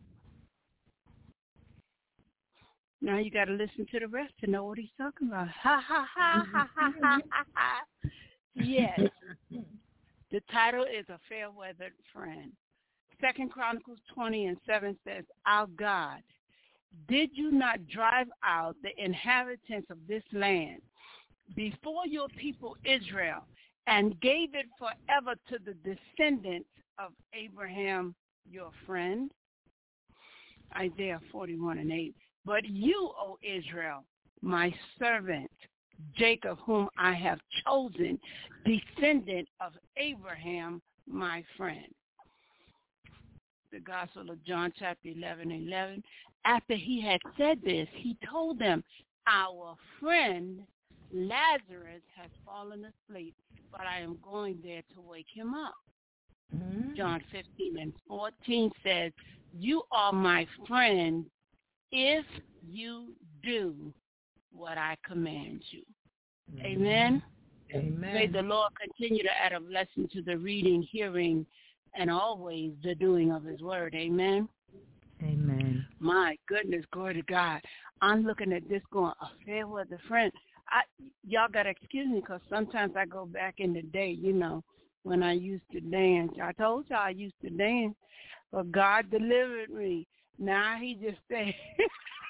Now you got to listen to the rest to know what he's talking about. Ha, ha, ha, ha, ha, ha, ha. Yes. The title is A Fair-Weathered Friend. Second Chronicles twenty and seven says, Our God, did you not drive out the inhabitants of this land before your people Israel and gave it forever to the descendants of Abraham, your friend? Isaiah forty-one and eight. But you, O Israel, my servant, Jacob, whom I have chosen, descendant of Abraham, my friend. The Gospel of John, chapter eleven, eleven. After he had said this, he told them, our friend Lazarus has fallen asleep, but I am going there to wake him up. Mm-hmm. John fifteen and fourteen says, you are my friend if you do what I command you. Mm-hmm. Amen. Amen. May the Lord continue to add a blessing to the reading, hearing, and always the doing of his word. Amen. Amen. My goodness, glory to God. I'm looking at this going, a fair weather friend. I, y'all got to excuse me because sometimes I go back in the day, you know, when I used to dance. I told y'all I used to dance, but God delivered me. Now he just said, he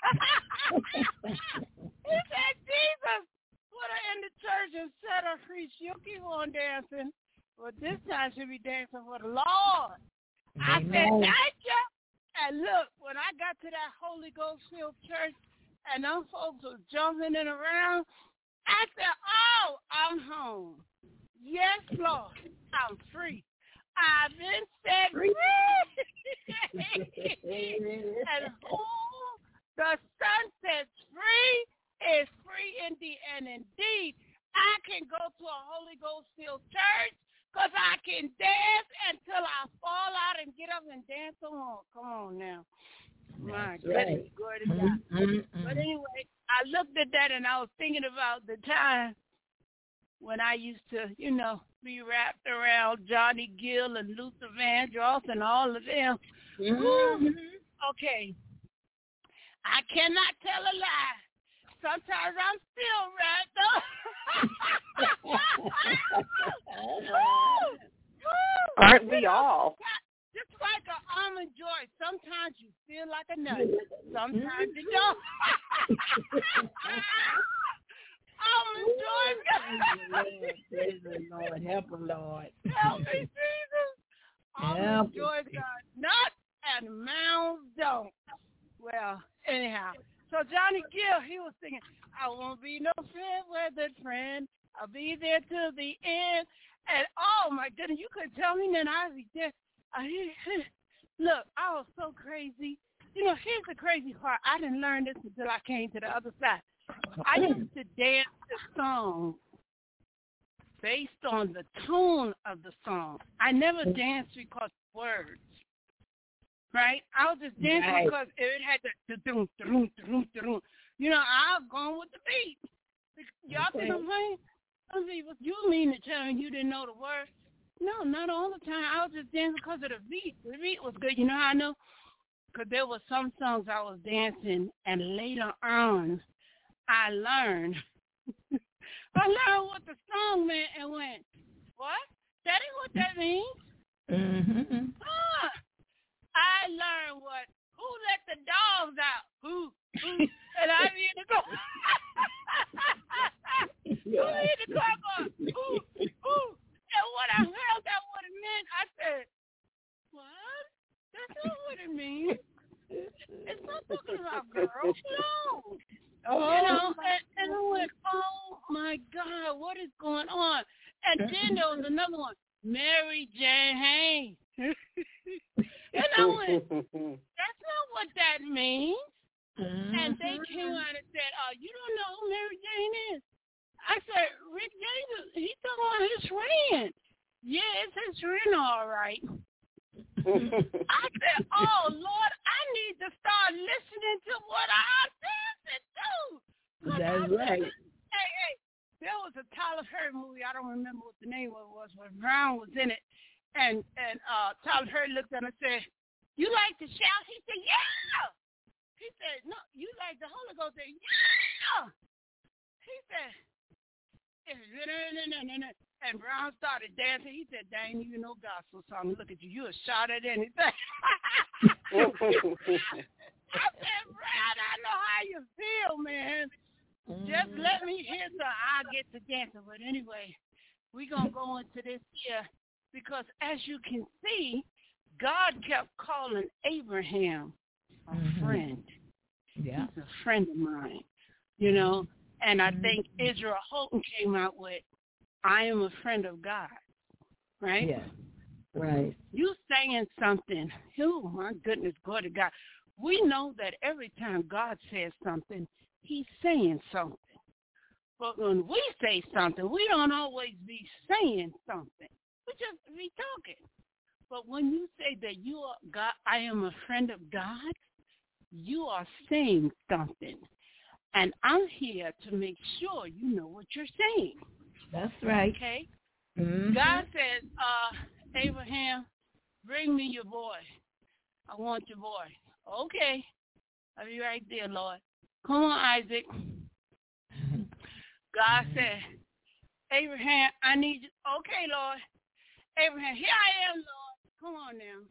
said, Jesus, put her in the church and set her free. She'll keep on dancing. But this time she'll be dancing for the Lord. I said, thank you. And look, when I got to that Holy Ghost-filled church and them folks was jumping and around, I said, oh, I'm home. Yes, Lord, I'm free. I've been set free. And who the Son sets free is free indeed. And indeed, I can go to a Holy Ghost-filled church because I can dance until I fall out and get up and dance on. Come on now. My That's goodness, right. glory to God. Mm-hmm. But anyway, I looked at that and I was thinking about the time when I used to, you know, be wrapped around Johnny Gill and Luther Vandross and all of them. Mm-hmm. Okay. I cannot tell a lie. Sometimes I'm still wrapped up. Aren't we all? Just like an almond joy. Sometimes you feel like a nut. Sometimes you don't. Almond joy. Praise the Lord. Help the Lord. Help me, Jesus. Almond joy got nuts and mouths don't. Well, anyhow. So Johnny Gill, he was singing, I won't be no fair-weathered friend. I'll be there till the end. And, oh, my goodness, you couldn't tell me then I was there. I, look, I was so crazy. You know, here's the crazy part. I didn't learn this until I came to the other side. I used to dance the song based on the tone of the song. I never danced because of words. Right? I was just dancing right. because it had the doom, doom, doom, doom. You know, I was going with the beat. Y'all think I'm playing? Some people, you mean to tell me you didn't know the words? No, not all the time. I was just dancing because of the beat. The beat was good. You know how I know? Because there were some songs I was dancing, and later on, I learned. I learned what the song meant and went, what? That ain't what that means. Mm-hmm. Ah. I learned what, who let the dogs out? Who? Who? And I need to go. Who need to come up? Who? Who? And what I heard that what it meant, I said, what? my God, what is going on? And then there was another one, Mary Jane Haynes. And I went, that's not what that means. Mm-hmm. And they came out and said, oh, you don't know who Mary Jane is? I said, Rick James, he's talking about his friend. Yeah, it's his friend, all right. I said, oh, Lord, I need to start listening to what our dancing do. That's right. Hey, hey, there was a Tyler Perry movie. I don't remember what the name of it was, but Brown was in it. And and uh, Tyler Perry looked at him and said, you like to shout? He said, yeah. He said, no, you like the Holy Ghost? He said, yeah. He said, and Brown started dancing. He said, dang, you know gospel song. Look at you. You a shot at anything. I said, Brown, I know how you feel, man. Mm-hmm. Just let me hear so I'll get to dancing. But anyway, we're going to go into this here because as you can see, God kept calling Abraham a mm-hmm. friend. Yeah. He's a friend of mine, you know. And I think Israel Houghton came out with, I am a friend of God, right? Yeah, right. You saying something, oh, my goodness, glory to God. We know that every time God says something, he's saying something. But when we say something, we don't always be saying something. We just be talking. But when you say that you are God, I am a friend of God, you are saying something. And I'm here to make sure you know what you're saying. That's right. Okay? Mm-hmm. God said, uh, Abraham, bring me your boy. I want your boy. Okay. I'll be right there, Lord. Come on, Isaac. God said, Abraham, I need you. Okay, Lord. Abraham, here I am, Lord. Come on now.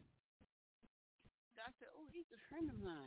God said, oh, he's a friend of mine.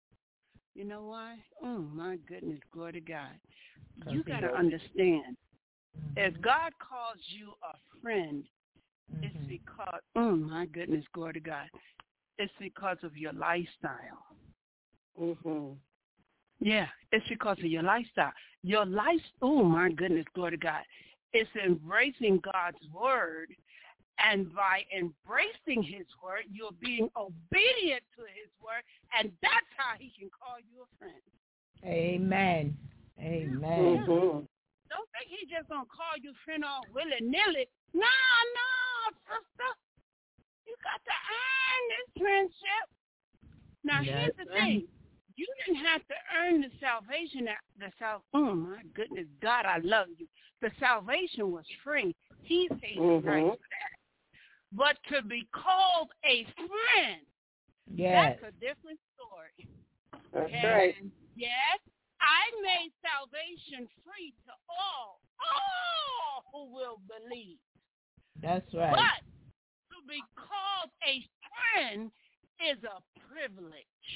You know why? Oh, my goodness, glory to God. You got to understand, as God calls you a friend, mm-hmm. it's because, oh, my goodness, glory to God, it's because of your lifestyle. Mm-hmm. Yeah, it's because of your lifestyle. Your life, oh, my goodness, glory to God, it's embracing God's word. And by embracing his word, you're being obedient to his word, and that's how he can call you a friend. Amen. Amen. Mm-hmm. Don't think he's just going to call you friend all willy-nilly. No, no, sister. You got to earn this friendship. Now, that's here's the right. thing. You didn't have to earn the salvation. The sal- Oh, my goodness, God, I love you. The salvation was free. He paid the price for that. But to be called a friend, yes. that's a different story. That's and right. Yes, I made salvation free to all, all who will believe. That's right. But to be called a friend is a privilege.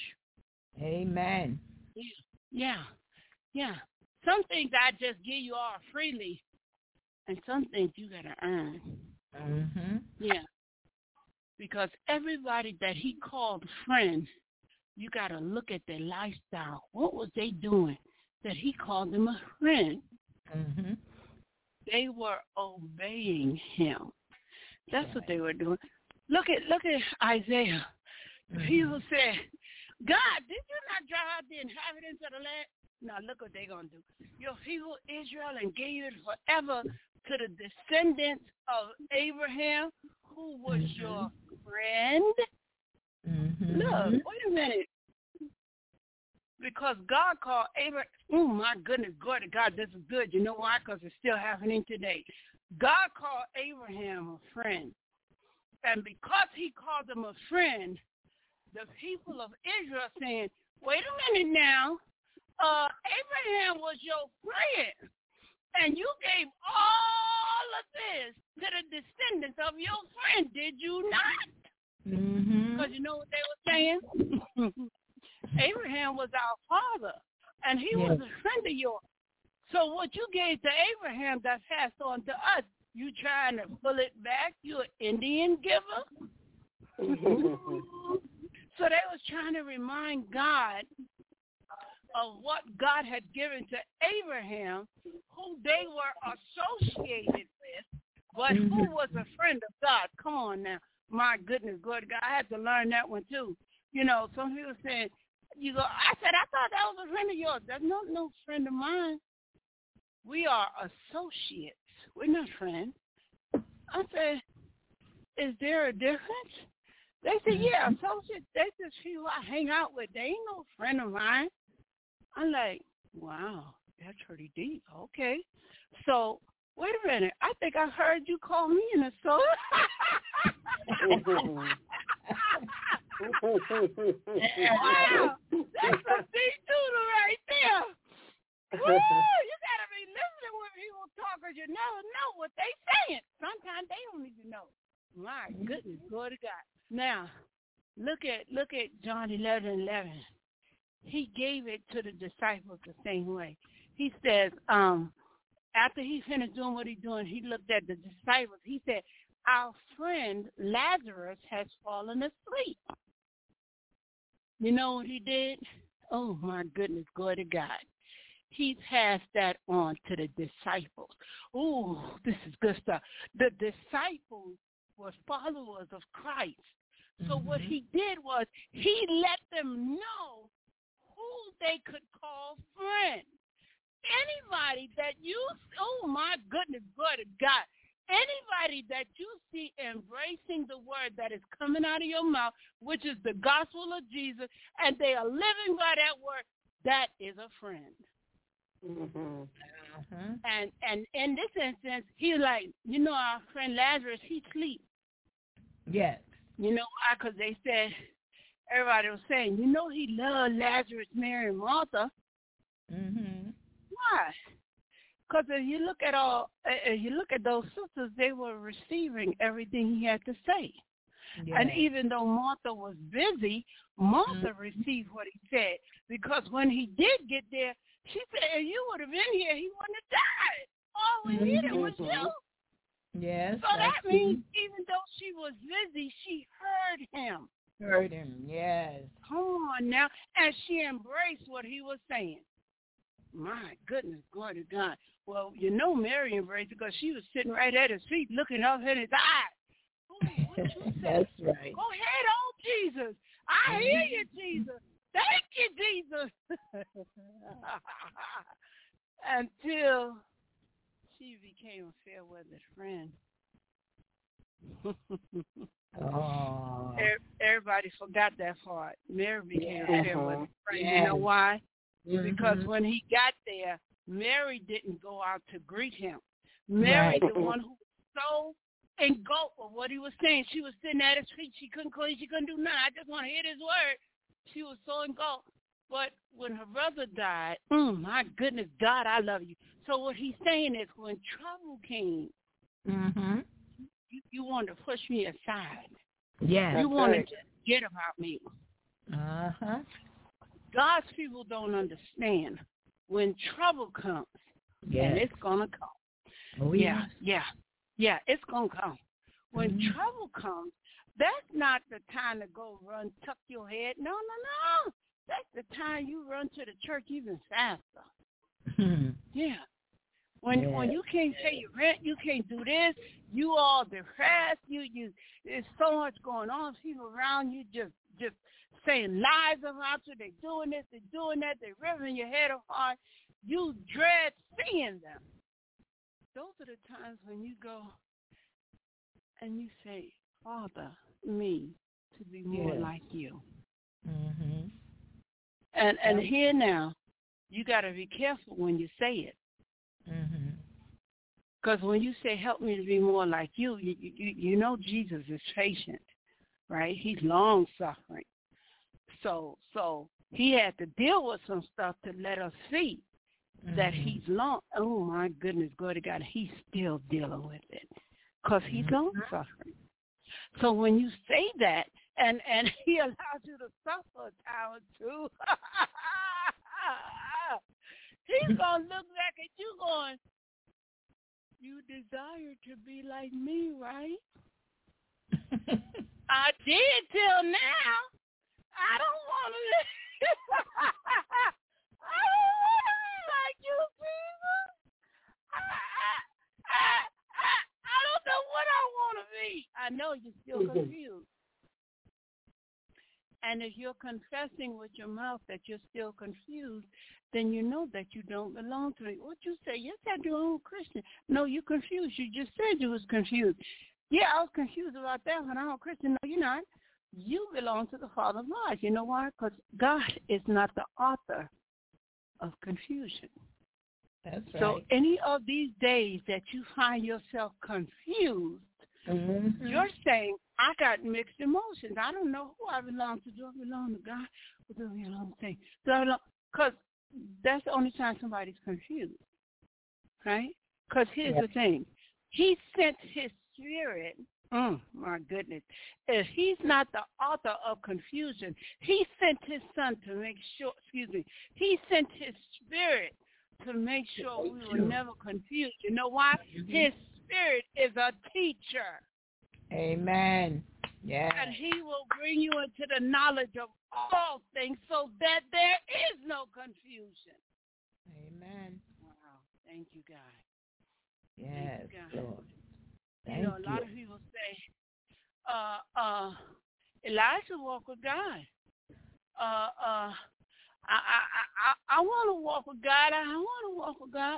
Amen. Yeah, yeah. Some things I just give you all freely, and some things you got to earn. Mm-hmm. Yeah, because everybody that he called friend, you got to look at their lifestyle. What was they doing that he called them a friend? Mm-hmm. They were obeying him. That's right. what they were doing. Look at look at Isaiah. Mm-hmm. People said, God, did you not drive out the inhabitants of the land? Now look what they're going to do. Your people Israel and gave it forever to the descendants of Abraham, who was mm-hmm. your friend. Mm-hmm. Look, wait a minute. Because God called Abraham, oh my goodness, glory to God, this is good. You know why? Because it's still happening today. God called Abraham a friend. And because he called him a friend, the people of Israel saying, wait a minute now, uh, Abraham was your friend. And you gave all of this to the descendants of your friend, did you not? Because mm-hmm. you know what they were saying? Abraham was our father, and he yes. was a friend of yours. So what you gave to Abraham that passed on to us, you trying to pull it back? You an Indian giver? So they was trying to remind God of what God had given to Abraham, who they were associated with, but mm-hmm. who was a friend of God. Come on now. My goodness, glory to God. I had to learn that one too. You know, some people saying, you go, I said, I thought that was a friend of yours. That's not no friend of mine. We are associates. We're not friends. I said, is there a difference? They said, yeah, associates, that's just people I hang out with. They ain't no friend of mine. I'm like, wow, that's pretty deep. Okay. So, wait a minute. I think I heard you call me an associate. Wow, that's some deep doodle right there. Woo, you got to be listening when people talk because you never know what they saying. Sometimes they don't even know. My goodness, glory to God. Now, look at look at John eleven eleven. He gave it to the disciples the same way. He says, um, after he finished doing what he's doing, he looked at the disciples. He said, our friend Lazarus has fallen asleep. You know what he did? Oh, my goodness, glory to God. He passed that on to the disciples. Ooh, this is good stuff. The disciples were followers of Christ. So mm-hmm. what he did was he let them know who they could call friend. Anybody that you, oh my goodness, glory to God, anybody that you see embracing the word that is coming out of your mouth, which is the gospel of Jesus, and they are living by that word, that is a friend. Mm-hmm. Uh-huh. And and in this instance, he like, you know, our friend Lazarus, he sleep. Yes. You know why? Because they said, everybody was saying, you know, he loved Lazarus, Mary, and Martha. Mm-hmm. Why? Because if you look at all, if you look at those sisters, they were receiving everything he had to say. Yes. And even though Martha was busy, Martha mm-hmm. received what he said. Because when he did get there, she said, if you would have been here, he wouldn't have died. All we mm-hmm. needed was you. Yes. So that means even though she was busy, she heard him. Heard him, yes. Come on now. And she embraced what he was saying. My goodness, glory to God. Well, you know Mary embraced it because she was sitting right at his feet looking up in his eyes. Ooh, what you say? That's right. Go ahead, oh Jesus. I hear you, Jesus. Thank you, Jesus. Until she became a fair weather friend. Oh. Everybody forgot that part. Mary became yeah. a fair weather friend. Yes. You know why? Mm-hmm. Because when he got there, Mary didn't go out to greet him. Mary, right. the one who was so engulfed with what he was saying, she was sitting at his feet. She couldn't clean. She couldn't do nothing. I just want to hear his word. She was so engulfed. But when her brother died, mm, my goodness, God, I love you. So what he's saying is when trouble came, mm-hmm. you, you wanted to push me aside. Yeah, you wanted right. to forget about me. Uh-huh. God's people don't understand when trouble comes, yes. and it's going to come. Oh, yeah, yeah, yeah, it's going to come. When mm-hmm. trouble comes, that's not the time to go run, tuck your head. No, no, no. That's the time you run to the church even faster. Mm-hmm. Yeah. When yeah. when you can't pay your rent, you can't do this. You all depressed. You you. There's so much going on. People around you just just saying lies about you. They're doing this. They're doing that. They're ripping your head apart. You dread seeing them. Those are the times when you go and you say, Father, me to be more yeah. like you. Mm-hmm. And and here now, you got to be careful when you say it. Because mm-hmm. when you say, help me to be more like you, you, you, you know Jesus is patient, right? He's long-suffering. So so he had to deal with some stuff to let us see mm-hmm. that he's long. Oh, my goodness, glory to God, he's still dealing with it because he's mm-hmm. long-suffering. So when you say that, and, and he allows you to suffer a time or two, he's going to look back at you going, you desire to be like me, right? I did till now. I don't want to live. I I know you're still Mhm. confused. And if you're confessing with your mouth that you're still confused, then you know that you don't belong to me. What you say? Yes, I do. I'm a Christian. No, you're confused. You just said you was confused. Yeah, I was confused about that when I'm a Christian. No, you're not. You belong to the Father of lies. You know why? Because God is not the author of confusion. That's right. So any of these days that you find yourself confused, mm-hmm. you're saying, I got mixed emotions. I don't know who I belong to. Do I belong to God? Or do I belong to Satan? Because that's the only time somebody's confused, right? Because here's yeah. the thing. He sent his spirit. Mm, my goodness. If he's not the author of confusion, he sent his son to make sure, excuse me, he sent his spirit to make sure we were never confused. You know why? Mm-hmm. His spirit is a teacher. Amen. Yeah. And he will bring you into the knowledge of all things so that there is no confusion. Amen. Wow. Thank you, God. Yes, Thank you, God. Lord. Thank you know, a you. lot of people say, uh, uh, Elijah walked with God. Uh, uh, I, I, I, I want to walk with God. I want to walk with God.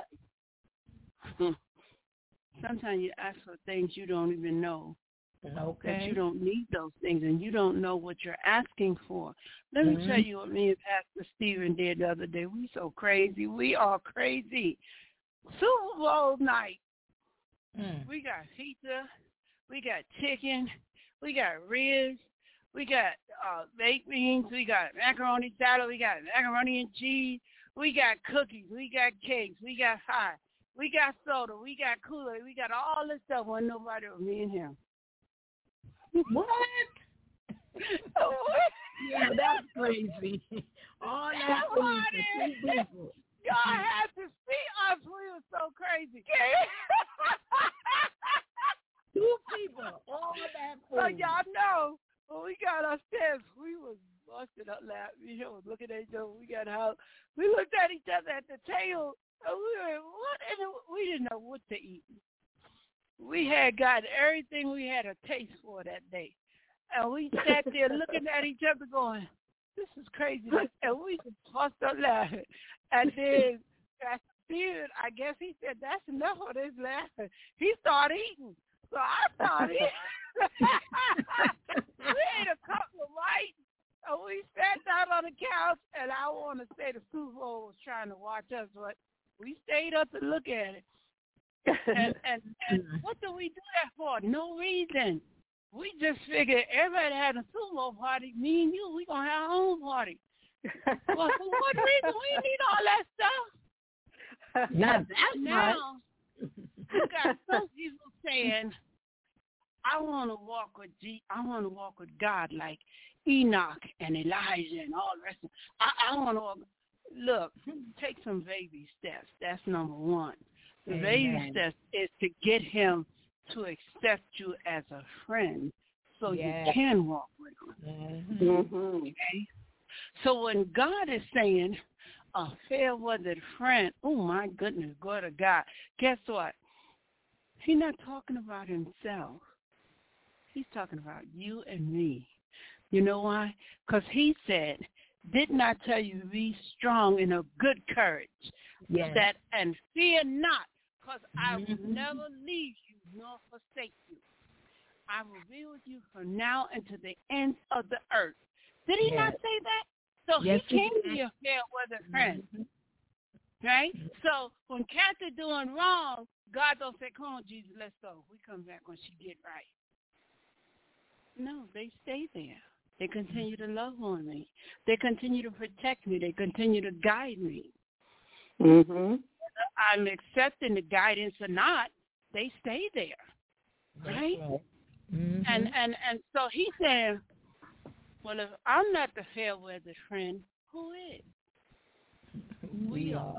Sometimes you ask for things you don't even know. Okay. That you don't need those things, and you don't know what you're asking for. Let mm-hmm. me tell you what me and Pastor Stephen did the other day. We so crazy. We are crazy. Super Bowl night. Mm. We got pizza. We got chicken. We got ribs. We got uh, baked beans. We got macaroni salad. We got macaroni and cheese. We got cookies. We got cakes. We got pie. We got soda. We got Kool-Aid. We got all this stuff. Wasn't nobody but me and him. What? Yeah, that's crazy. All that food for two people. Y'all had to see us. We were so crazy. Two people. All that food. So y'all know, when we got upstairs, we was busted up laughing. You know, looking at each other. We got out. We looked at each other at the table, and we were, what? And we didn't know what to eat. We had got everything we had a taste for that day. And we sat there looking at each other going, this is crazy. And we just bust up laughing. And then Pastor Stephen, I guess he said, that's enough of this laughing. He started eating. So I started eating. We ate a couple of bites. And we sat down on the couch. And I want to say the Super Bowl was trying to watch us, but we stayed up to look at it. and, and, and what do we do that for? No reason. We just figured everybody had a Super Bowl party. Me and you, we going to have our own party. Well, for what reason? We need all that stuff. Not that now, you got some people saying, I want to walk with G- I want to walk with God like Enoch and Elijah and all the rest of them. I, I want to walk. Look, take some baby steps. That's number one. The Amen. baby steps is to get him to accept you as a friend so yes. you can walk with him. Mm-hmm. Okay? So when God is saying a fair-weathered friend, oh, my goodness, go to God. Guess what? He's not talking about himself. He's talking about you and me. You know why? Because he said, didn't I tell you to be strong and of good courage? Yes. That and fear not, because I will never leave you nor forsake you. I will be with you from now and to the ends of the earth. Did he yes. not say that? So yes, he can be a fair-weather friend. Mm-hmm. Right? So when Kathy doing wrong, God don't say, come on, Jesus, let's go. We come back when she get right. No, they stay there. They continue to love on me. They continue to protect me. They continue to guide me. Mm-hmm. Whether I'm accepting the guidance or not, they stay there. Right? right. Mm-hmm. And, and, and so he's saying, well, if I'm not the fair-weather friend, who is? We are.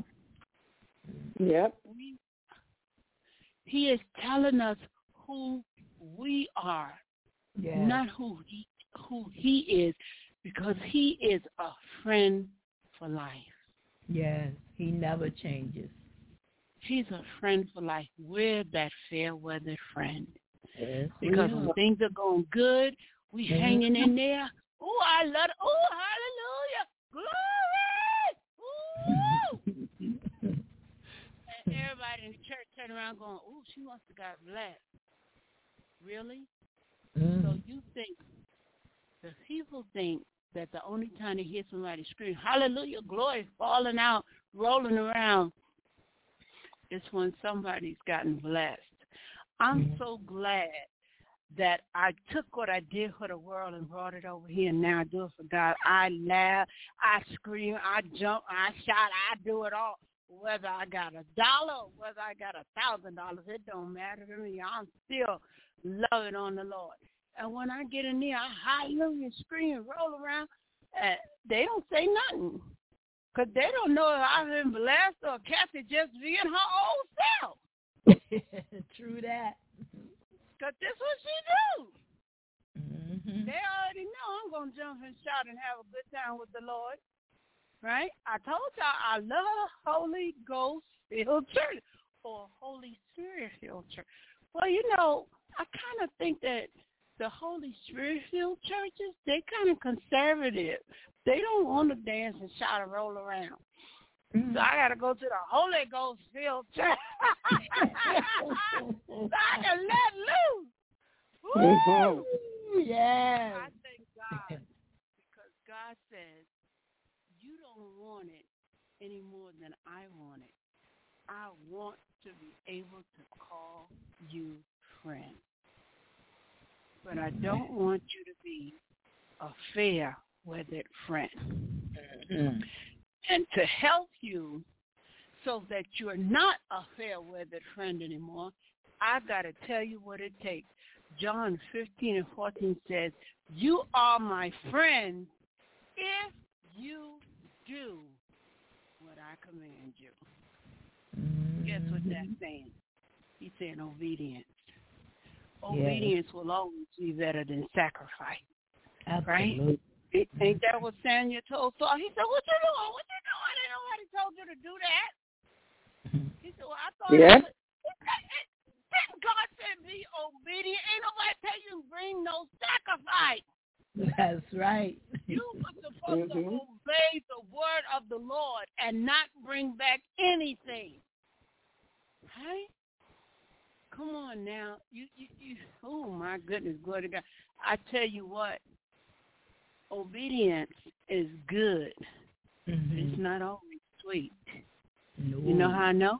Yep. We, he is telling us who we are, yes. not who he, who he is, because he is a friend for life. Yes, he never changes. He's a friend for life. We're that fair-weather friend. Yes, Because we when are. things are going good, we Mhm. hanging in there. Oh, I love it. Oh, hallelujah. Glory. Ooh. And everybody in the church turn around going, oh, she must have got blessed. Really? Mm. So you think, the people think that the only time they hear somebody scream, hallelujah, glory, falling out, rolling around, is when somebody's gotten blessed. I'm Mhm. so glad that I took what I did for the world and brought it over here, and now I do it for God. I laugh, I scream, I jump, I shout, I do it all. Whether I got a dollar or whether I got a thousand dollars, it don't matter to me. I'm still loving on the Lord. And when I get in there, I hallelujah, scream, roll around. Uh, they don't say nothing because they don't know if I've been blessed or Kathy just being her old self. True that. Because this is what she do. Mm-hmm. They already know I'm going to jump and shout and have a good time with the Lord. Right? I told y'all I love Holy Ghost-filled church or Holy Spirit-filled church. Well, you know, I kind of think that the Holy Spirit-filled churches, they kind of conservative. They don't want to dance and shout and roll around. Mm-hmm. So I got to go to the Holy Ghost-filled church so I can let loose. Woo! Mm-hmm. Yes. I thank God because God says, you don't want it any more than I want it. I want to be able to call you friend. But I don't want you to be a fair-weathered friend. Mm-hmm. And to help you so that you're not a fair-weathered friend anymore, I've got to tell you what it takes. John fifteen and fourteen says, you are my friends if you do what I command you. Mm-hmm. Guess what that's saying? He's saying obedience. Obedience yes. will always be better than sacrifice. Absolutely. Right? Ain't that what Samuel told Saul? He said, what you doing? What you doing? Ain't nobody told you to do that. He said, well, I thought yeah. I Didn't God say be obedient? Ain't nobody tell you to bring no sacrifice. That's right. You were supposed mm-hmm. to obey the word of the Lord and not bring back anything. Right? Come on now. You, you, you. Oh, my goodness. Glory to God. I tell you what. Obedience is good. Mm-hmm. It's not always sweet. No. You know how I know?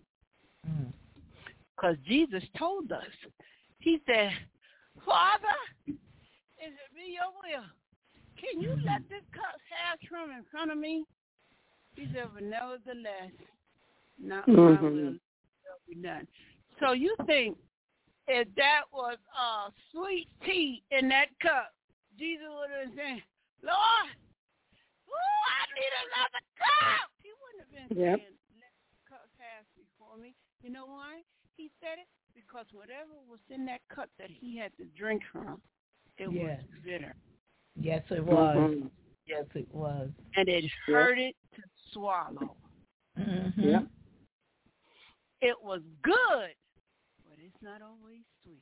Because mm. Jesus told us. He said, Father, if it be your will, can you mm-hmm. let this cup pass from in front of me? He said, but nevertheless, not mm-hmm. my will shall be done. So you think if that was uh, sweet tea in that cup, Jesus would have been saying, Lord, ooh, I need another cup. He wouldn't have been yep. saying, let the cup pass before me. You know why he said it? Because whatever was in that cup that he had to drink from, it yes. was bitter. Yes, it was. Mm-hmm. Yes, it was. And it hurted yep. to swallow. Mm-hmm. Yep. It was good, but it's not always sweet.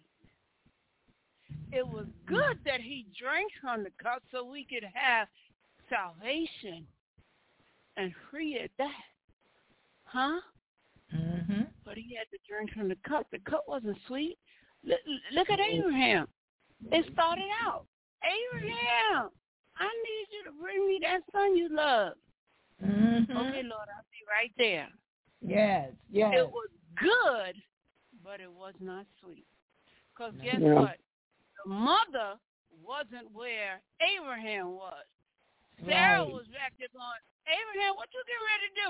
It was good that he drank from the cup so we could have salvation and free at that. Huh? Mm-hmm. But he had to drink from the cup. The cup wasn't sweet. Look, look at Abraham. It started out. Abraham, I need you to bring me that son you love. Mm-hmm. Okay, Lord, I'll be right there. Yes, yes. It was good, but it was not sweet. Because guess yeah. what? The mother wasn't where Abraham was. Sarah right. was back there going, Abraham, what you getting ready to do?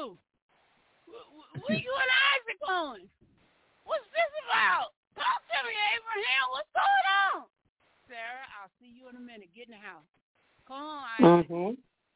Where you and Isaac going? What's this about? Talk to me, Abraham. What's going on? Sarah, I'll see you in a minute. Get in the house. Come on, Isaac. Mm-hmm.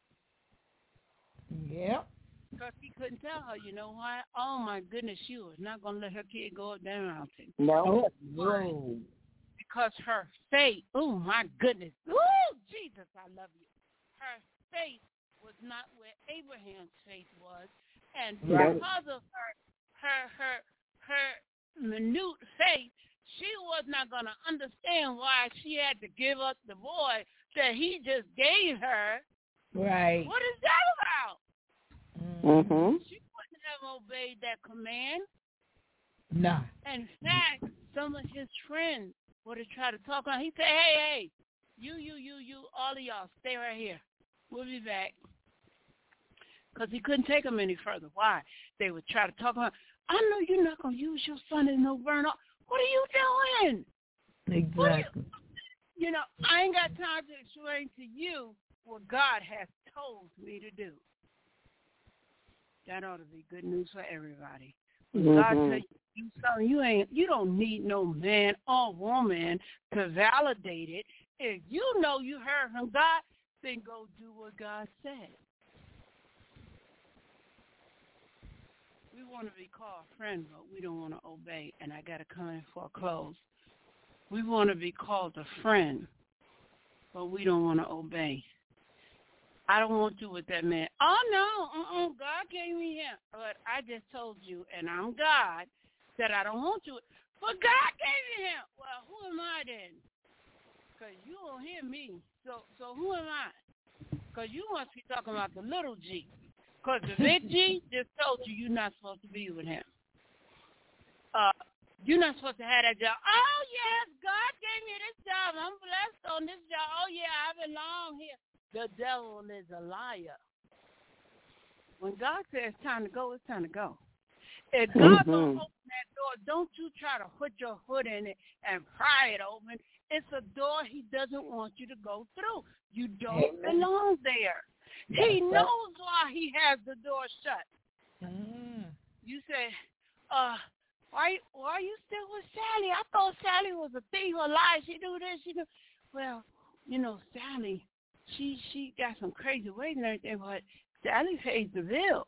Yep. Because he couldn't tell her, you know why? Oh, my goodness, she was not going to let her kid go up that mountain. No. No. Because her faith, oh, my goodness. Oh, Jesus, I love you. Her faith was not where Abraham's faith was. And right. because of her, her, her, her minute faith, she was not going to understand why she had to give up the boy that he just gave her. Right. What is that about? Mm-hmm. She wouldn't have obeyed that command. No. In fact, some of his friends would have tried to talk on. He said, hey, hey, you, you, you, you, all of y'all, stay right here. We'll be back. Because he couldn't take them any further. Why? They would try to talk about, I know you're not going to use your son as no burn off. What are you doing? Exactly. You, you know, I ain't got time to explain to you what God has told me to do. That ought to be good news for everybody. When Mm-hmm. God tells you to do something, you ain't, you don't need no man or woman to validate it. If you know you heard from God, then go do what God said. We want to be called friend, but we don't want to obey. And I got to come in for a close. We want to be called a friend, but we don't want to obey. I don't want to do with that man. Oh, no, uh-uh, God gave me him. But I just told you, and I'm God, that I don't want to. But God gave me him. Well, who am I then? Because you don't hear me. So so who am I? Because you must be talking about the little G. Because the big G just told you you're not supposed to be with him. Uh, you're not supposed to have that job. Oh, yes, God gave me this job. I'm blessed on this job. Oh, yeah, I belong here. The devil is a liar. When God says it's time to go, it's time to go. If God Mm-hmm. don't open that door, don't you try to put your foot in it and pry it open. It's a door he doesn't want you to go through. You don't Amen. belong there. That's He right. knows why he has the door shut. Mm. You say, uh, why why are you still with Sally? I thought Sally was a thief or lie. She do this, she do. Well, you know, Sally, she she got some crazy ways and everything, but Sally pays the bills.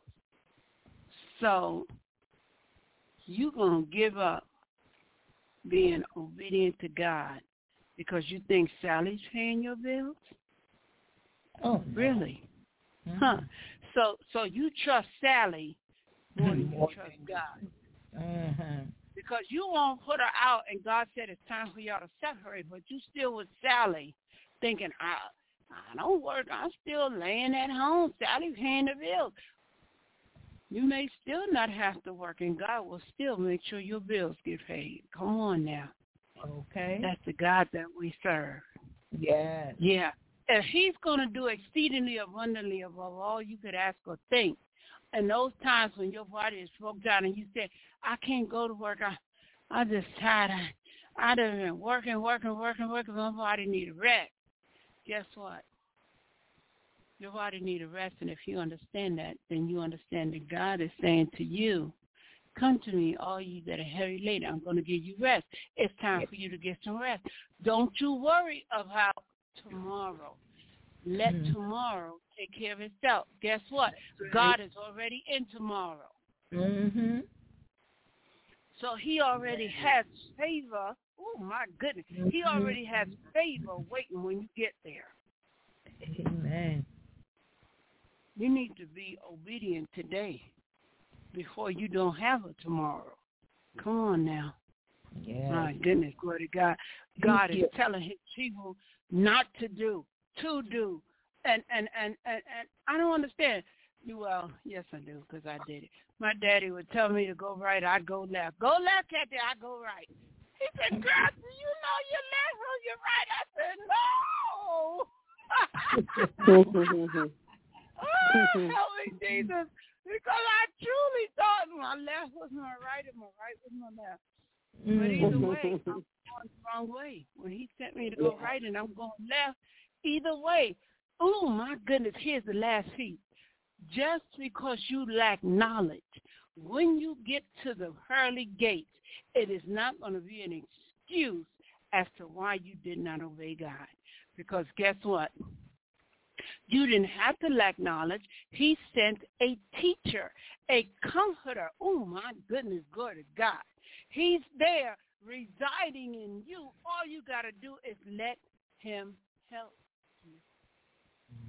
So you're going to give up being obedient to God because you think Sally's paying your bills? Oh, no. Really? Mm-hmm. Huh. So so you trust Sally more than you More trust God. Mm-hmm. Because you won't put her out and God said it's time for y'all to separate, but you still with Sally thinking, I, I don't work. I'm still laying at home. Sally paying the bills. You may still not have to work, and God will still make sure your bills get paid. Come on now. Okay. That's the God that we serve. Yes. Yeah. If he's going to do exceedingly abundantly above all you could ask or think, and those times when your body is broke down and you say, I can't go to work, I, I'm just tired. I, I've been working, working, working, working. My body needs a rest. Guess what? Your body needs a rest, and if you understand that, then you understand that God is saying to you, come to me, all you that are heavy laden. I'm going to give you rest. It's time for you to get some rest. Don't you worry about tomorrow. Let mm. tomorrow take care of itself. Guess what? God is already in tomorrow. Mm-hmm. So he already has favor. Oh, my goodness. Mm-hmm. He already has favor waiting when you get there. Amen. You need to be obedient today before you don't have a tomorrow. Come on now. Yeah. My goodness, glory to God. God is telling his people not to do, to do. And and, and, and, and I don't understand. Well, yes, I do, because I did it. My daddy would tell me to go right, I'd go left. Go left, Kathy, I'd go right. He said, girl, do you know you're left or you're right? I said, no. Oh, help me, Jesus. Because I truly thought my left was my right and my right was my left. Mm-hmm. But either way, I'm going the wrong way. When he sent me to go right and I'm going left, either way, oh, my goodness, here's the last piece. Just because you lack knowledge, when you get to the pearly gates, it is not going to be an excuse as to why you did not obey God. Because guess what? You didn't have to lack knowledge. He sent a teacher, a comforter. Oh, my goodness, glory to God. He's there residing in you. All you got to do is let him help you.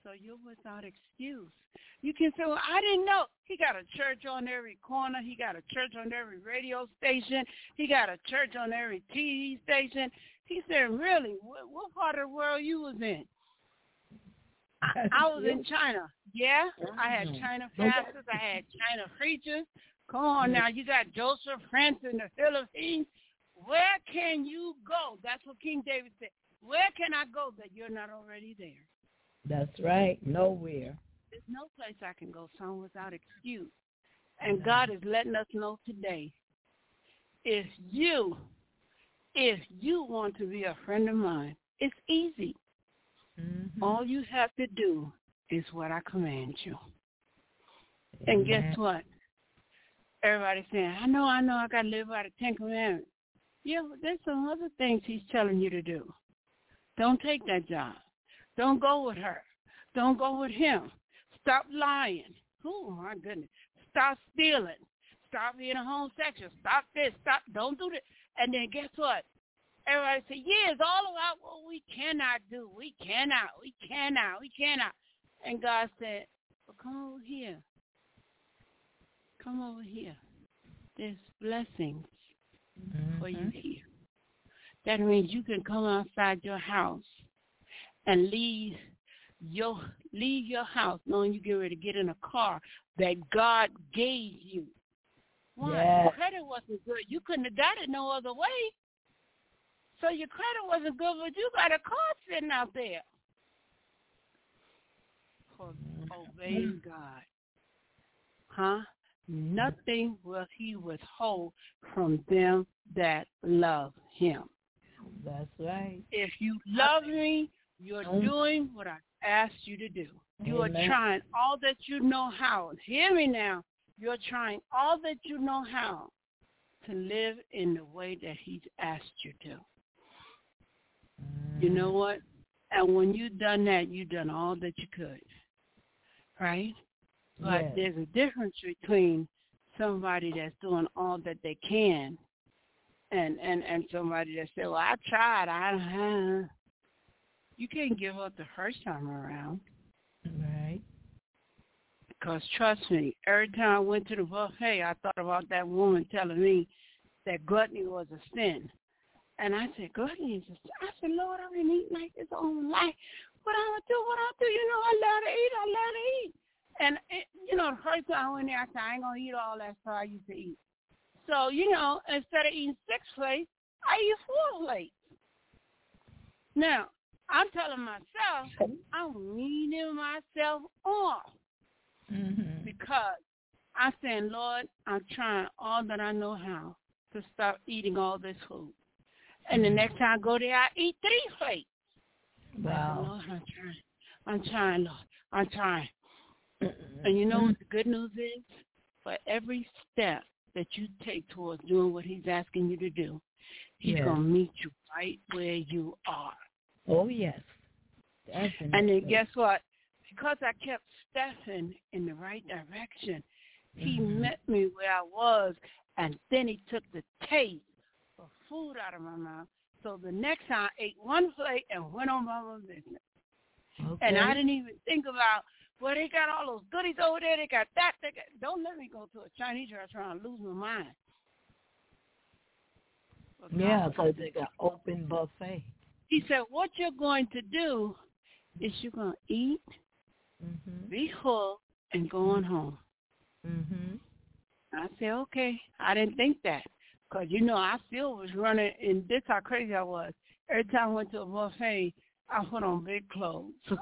So you're without excuse. You can say, well, I didn't know. He got a church on every corner. He got a church on every radio station. He got a church on every T V station. He said, really, what, what part of the world you was in? I, I was in China. Yeah, I had China pastors. I had China preachers. Come on now, you got Joseph Prince in the Philippines. Where can you go? That's what King David said. Where can I go that you're not already there? That's right. Nowhere. There's no place I can go, son, without excuse. And God is letting us know today, if you, if you want to be a friend of mine, it's easy. Mm-hmm. All you have to do is what I command you. Amen. And guess what? Everybody's saying, I know, I know, I got to live by the Ten Commandments. Yeah, but there's some other things he's telling you to do. Don't take that job. Don't go with her. Don't go with him. Stop lying. Oh, my goodness. Stop stealing. Stop being a homosexual. Stop this. Stop. Don't do this. And then guess what? Everybody say, yeah, it's all about what we cannot do. We cannot. We cannot. We cannot. And God said, well, come over here. Come over here. There's blessings mm-hmm. for you here. That means you can come outside your house and leave your leave your house knowing you get ready to get in a car that God gave you. Why? Yes. Your credit wasn't good. You couldn't have got it no other way. So your credit wasn't good, but you got a car sitting out there. For obeying God. Huh? Nothing will he withhold from them that love him. That's right. If you love me, you're doing what I asked you to do. You Amen. Are trying all that you know how. Hear me now. You're trying all that you know how to live in the way that he's asked you to. Mm. You know what? And when you've done that, you've done all that you could. Right? But yes. There's a difference between somebody that's doing all that they can and, and, and somebody that said, well, I tried. I, uh, you can't give up the first time around. Right. Because trust me, every time I went to the buffet, I thought about that woman telling me that gluttony was a sin. And I said, gluttony is a sin. I said, Lord, I've been eating like this all my life. What I'm going to do, what I'm going to do? You know, I love to eat. I love to eat. And, it, you know, the first time I went there, I said, I ain't going to eat all that stuff I used to eat. So, you know, instead of eating six plates, I eat four plates. Now, I'm telling myself, I'm weaning myself off. Mm-hmm. Because I'm saying, Lord, I'm trying all that I know how to stop eating all this food. And the next time I go there, I eat three plates. Wow. Lord, I'm trying. I'm trying, Lord. I'm trying. And you know what the good news is? For every step that you take towards doing what he's asking you to do, he's yes. going to meet you right where you are. Oh, yes. Definitely. And then guess what? Because I kept stepping in the right direction, he mm-hmm. met me where I was, and then he took the taste of food out of my mouth. So the next time I ate one plate and went on my own business. Okay. And I didn't even think about, well, they got all those goodies over there. They got that. They got, don't let me go to a Chinese restaurant and lose my mind. But yeah, because they got open buffet. He said, what you're going to do is you're going to eat, mm-hmm. be full, and go on home. Mm-hmm. I said, okay. I didn't think that. Because, you know, I still was running, and this how crazy I was. Every time I went to a buffet, I put on big clothes. Because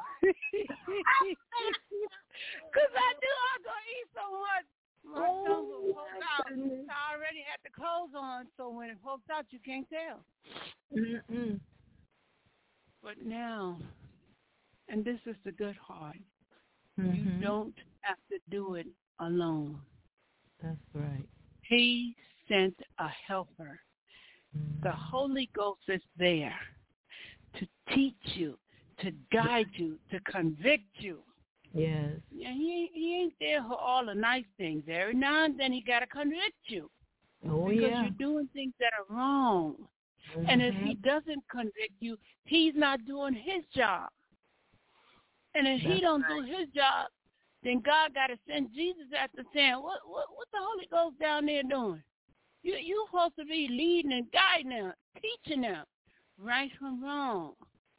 I knew I was going to eat so much. My oh, tongue was poked out. So I already had the clothes on, so when it poked out, you can't tell. Mm-mm. But now, and this is the good part, mm-hmm. you don't have to do it alone. That's right. He sent a helper. Mm-hmm. The Holy Ghost is there to teach you, to guide you, to convict you. Yes. Yeah, he, he ain't there for all the nice things. Every now and then he got to convict you. Oh, because yeah. you're doing things that are wrong. Mm-hmm. And if he doesn't convict you, he's not doing his job. And if That's he don't right. do his job, then God got to send Jesus after saying, what, what, what the Holy Ghost down there doing? You, you supposed to be leading and guiding them, teaching them right from wrong,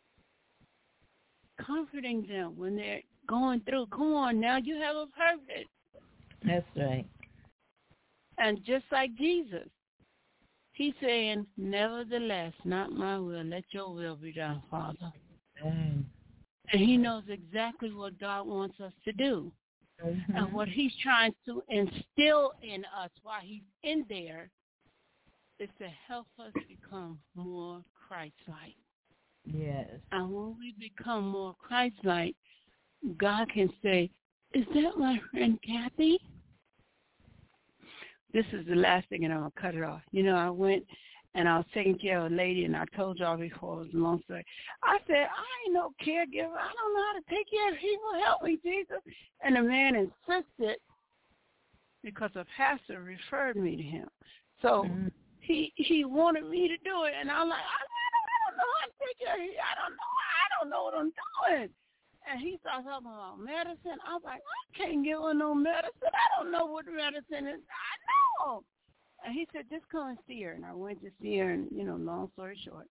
comforting them when they're going through. Come on now, you have a purpose. That's right. And just like Jesus, he's saying, nevertheless, not my will, let your will be done, Father. Mm. And he knows exactly what God wants us to do. Mm-hmm. And what he's trying to instill in us while he's in there is to help us become more Christ-like. Yes. And when we become more Christ-like, God can say, is that my friend Kathy? This is the last thing, and I'm going to cut it off. You know, I went and I was taking care of a lady, and I told y'all before, it was a long story. I said, I ain't no caregiver. I don't know how to take care of people. Help me, Jesus. And the man insisted because a pastor referred me to him. So mm-hmm. he he wanted me to do it, and I'm like, I, I don't know how to take care of you. I don't know. I don't know what I'm doing. And he started talking about medicine. I was like, I can't give her no medicine. I don't know what medicine is. I know. And he said, just come and see her. And I went to see her, and, you know, long story short,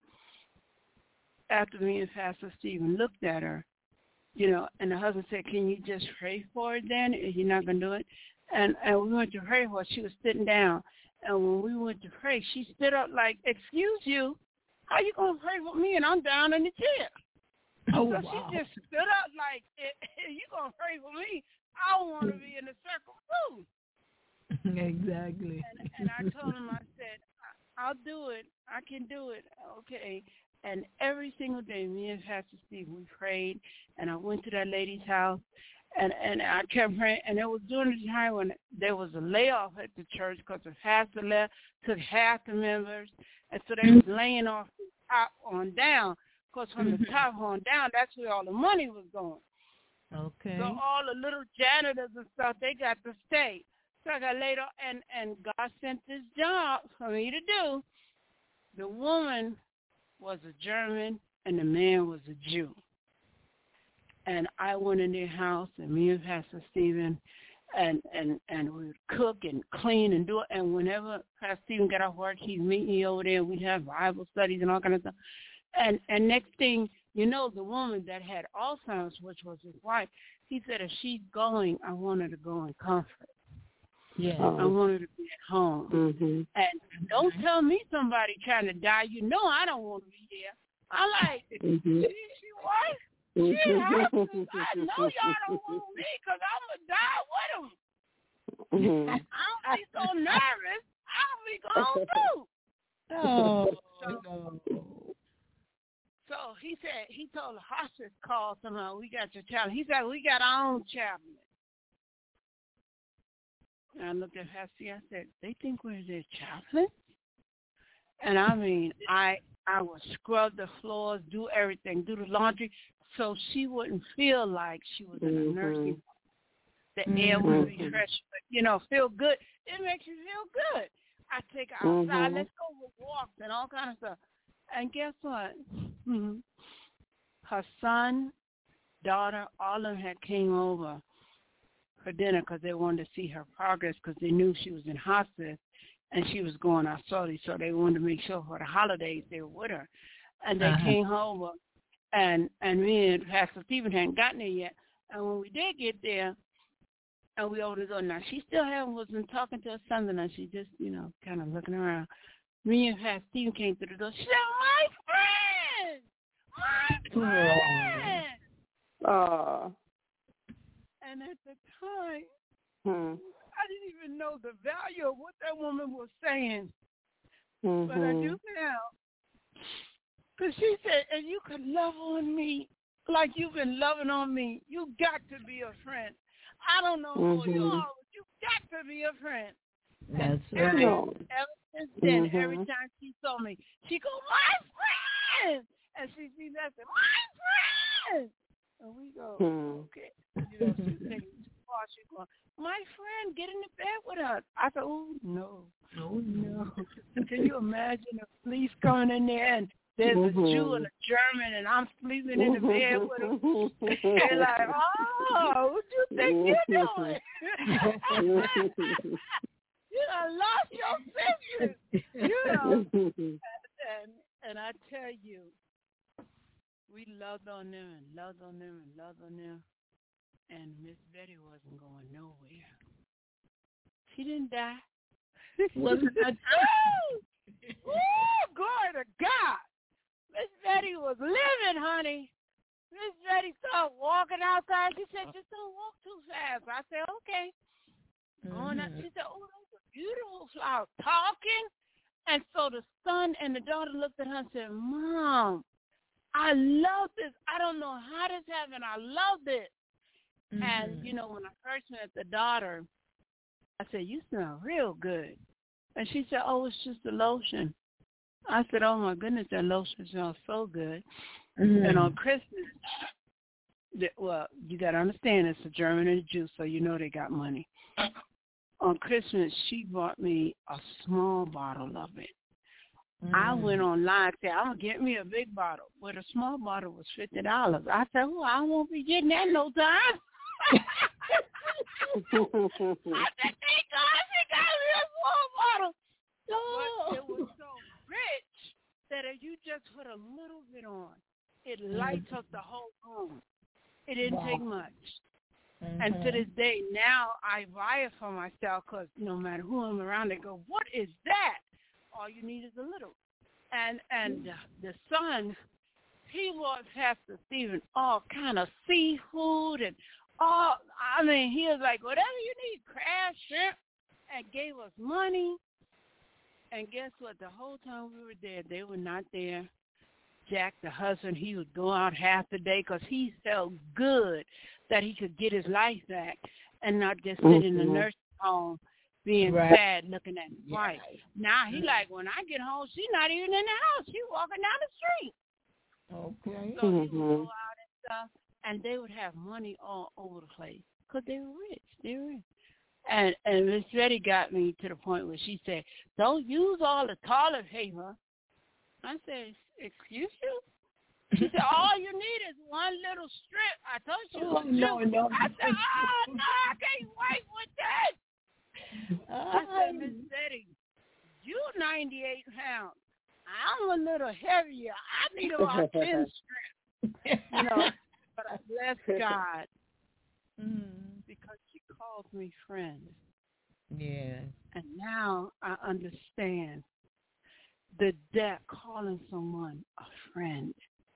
after me and Pastor Stephen looked at her, you know, and the husband said, can you just pray for her then? Is he not going to do it? And, and we went to pray for her. She was sitting down. And when we went to pray, she stood up like, excuse you, how you going to pray for me? And I'm down in the chair. Oh, so wow. she just stood up like, if you going to pray for me, I want to be in the circle too. Exactly. And, and I told him, I said, I'll do it. I can do it. Okay. And every single day, me and Pastor Steve, we prayed, and I went to that lady's house, and, and I kept praying. And it was during the time when there was a layoff at the church because the pastor left, took half the members, and so they was laying off the top on down. Because from the top on down, that's where all the money was going. Okay. So all the little janitors and stuff, they got to stay. So I got laid off, and, and God sent this job for me to do. The woman was a German, and the man was a Jew. And I went in their house, and me and Pastor Stephen, and, and, and we would cook and clean and do it. And whenever Pastor Stephen got off work, he'd meet me over there. We'd have Bible studies and all kind of stuff. And and next thing you know, the woman that had Alzheimer's, which was his wife, he said, if she's going, I want her to go in comfort. Yeah. I want her to be at home. Mm-hmm. And don't tell me somebody trying to die. You know I don't want to be there. I like, mm-hmm. she, she what? She has to. I know y'all don't want me because I'm going to die with them. Mm-hmm. I'll be so nervous. I'll be going through. Oh, so, no. So he said, he told the hospice call somehow, we got your chaplain. He said, we got our own chaplain. And I looked at Pastor, I said, they think we're their chaplain? And I mean, I I would scrub the floors, do everything, do the laundry, so she wouldn't feel like she was in a mm-hmm. nursing home. The mm-hmm. air would be fresh, but, you know, feel good. It makes you feel good. I take her outside, mm-hmm. let's go for walks and all kind of stuff. And guess what? Mm-hmm. Her son, daughter, all of them had came over for dinner because they wanted to see her progress because they knew she was in hospice and she was going out slowly. So they wanted to make sure for the holidays they were with her. And they uh-huh. came over, and, and me and Pastor Stephen hadn't gotten there yet. And when we did get there, and we opened the door, now she still hadn't wasn't talking to her son, and she just, you know, kind of looking around. Me and Pastor Stephen came through the door. She said, my friend! My friend! Oh. And at the time, hmm. I didn't even know the value of what that woman was saying. Mm-hmm. But I do now. Because she said, and you could love on me like you've been loving on me. You got to be a friend. I don't know mm-hmm. who you are, but you got to be a friend. That's every, right. Ever since then, mm-hmm. every time she saw me, she go, my friend! And she sees that, say, my friend! And we go, mm-hmm. okay. You know, she's taking too far. She's going, my friend, get in the bed with us. I said, oh, no. Oh, no. Can you imagine the police coming in there and there's mm-hmm. a Jew and a German, and I'm sleeping in the bed with them. They're like, oh, what you think you're doing? You done lost your senses, you know. And, and I tell you, we loved on them and loved on them and loved on them. And Miss Betty wasn't going nowhere. She didn't die. Wasn't that true? Woo, glory to God. Miss Betty was living, honey. Miss Betty started walking outside. She said, just don't walk too fast. I said, okay. Mm-hmm. Going out, she said, oh, those are beautiful flowers. Talking. And so the son and the daughter looked at her and said, Mom, I love this. I don't know how this happened. I love this. Mm-hmm. And, you know, when I first met the daughter, I said, you smell real good. And she said, oh, it's just the lotion. I said, oh, my goodness, that lotion smells so good. Mm-hmm. And on Christmas, the, well, you got to understand it's a German and a Jew, so you know they got money. On Christmas, she bought me a small bottle of it. Mm. I went online and said, I'm going to get me a big bottle. But a small bottle was fifty dollars. I said, well, I won't be getting that no time. I said, thank God she got me a small bottle. But it was so rich that if you just put a little bit on, it lights up the whole room. It didn't wow. take much. Mm-hmm. And to this day, now I buy it for myself because no matter who I'm around, they go, what is that? All you need is a little. And and uh, the son, he bought Pastor Stephen all kind of seafood and all, I mean, he was like, whatever you need, crab, shrimp, and gave us money. And guess what? The whole time we were there, they were not there. Jack, the husband, he would go out half the day because he felt good that he could get his life back and not just sit mm-hmm. in the nursing home being right. sad looking at his yeah. wife. Now he mm-hmm. like, when I get home, she's not even in the house. She's walking down the street. Okay. So mm-hmm. he would go out and stuff, and they would have money all over the place because they were rich. They were rich. And, and Miss Betty got me to the point where she said, don't use all the toilet paper. I said, excuse you? She said, all you need is one little strip. I told you. Oh, no, no. I said, oh, no, I can't wait with that. I said, Miss Betty, you ninety-eight pounds. I'm a little heavier. I need about ten strips. You know, but I bless God mm. because she calls me friend. Yeah. And now I understand the debt calling someone a friend.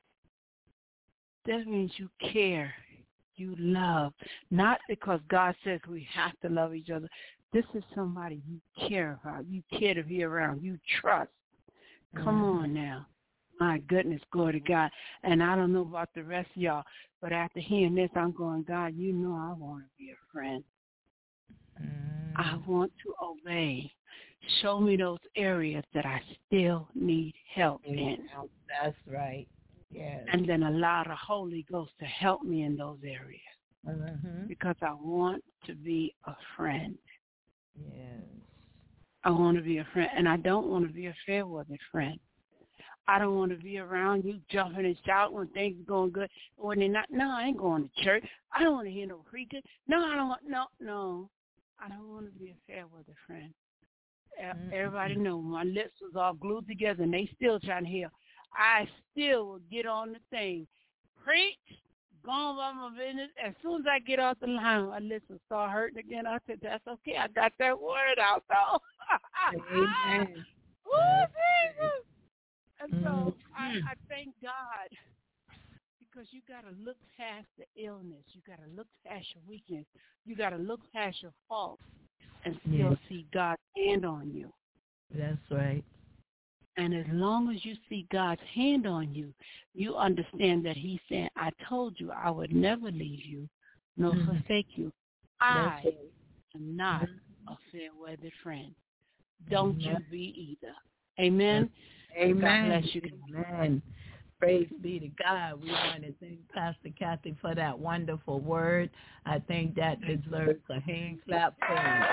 That means you care, you love, not because God says we have to love each other. This is somebody you care about, you care to be around, you trust. Come mm-hmm. on now. My goodness, glory to God. And I don't know about the rest of y'all, but after hearing this, I'm going, God, you know I want to be a friend. Mm. I want to obey. Show me those areas that I still need help in. That's right. Yes. And then allow the Holy Ghost to help me in those areas. Mm-hmm. Because I want to be a friend. Yes. I want to be a friend. And I don't want to be a fair-weather friend. I don't want to be around you jumping and shouting when things are going good. When they're not, no, I ain't going to church. I don't want to hear no preaching. No, I don't want, no, no. I don't want to be a fair-weather friend. Mm-hmm. Everybody knows my lips was all glued together and they still trying to hear. I still will get on the thing, preach, go on about my business. As soon as I get off the line, my lips will start hurting again. I said, that's okay. I got that word out, though. Amen. Woo, Jesus. And so I, I thank God because you got to look past the illness. You got to look past your weakness. You got to look past your faults and still yes. see God's hand on you. That's right. And as long as you see God's hand on you, you understand that he said, I told you I would never leave you nor mm-hmm. forsake you. I right. am not mm-hmm. a fair-weather friend. Don't mm-hmm. you be either. Amen? Amen. God bless you. Amen. Praise be to God. We want to thank Pastor Kathy for that wonderful word. I think that deserves a hand clap for you.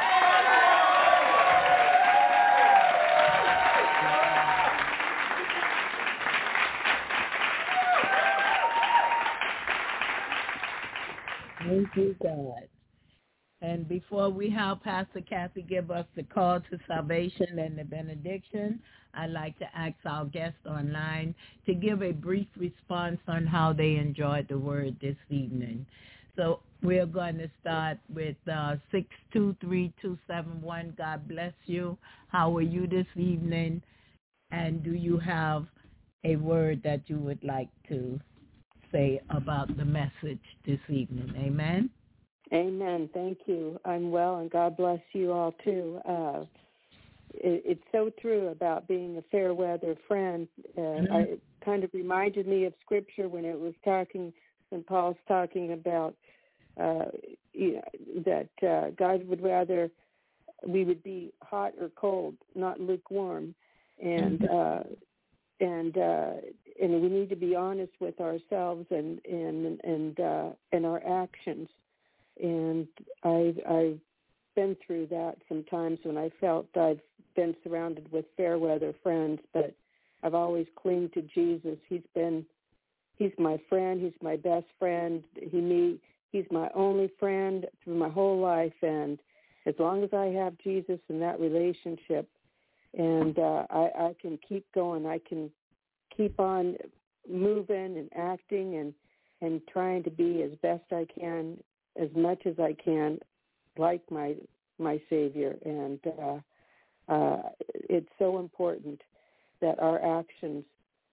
Thank you, God. And before we have Pastor Kathy give us the call to salvation and the benediction, I'd like to ask our guests online to give a brief response on how they enjoyed the word this evening. So we're going to start with uh, six two three, two seven one. God bless you. How are you this evening? And do you have a word that you would like to say about the message this evening? Amen. Amen. Thank you. I'm well, and God bless you all, too. Uh, it, it's so true about being a fair weather friend. Uh, mm-hmm. I, it kind of reminded me of Scripture when it was talking, when Paul's talking about uh, you know, that uh, God would rather we would be hot or cold, not lukewarm. And mm-hmm. uh, and uh, and we need to be honest with ourselves and and and uh, and our actions. And I've, I've been through that sometimes when I felt I've been surrounded with fair weather friends, but I've always clinged to Jesus. He's been, he's my friend. He's my best friend. He me, he's my only friend through my whole life. And as long as I have Jesus in that relationship, and uh, I, I can keep going, I can keep on moving and acting and, and trying to be as best I can, as much as I can, like my my Savior. And uh, uh, it's so important that our actions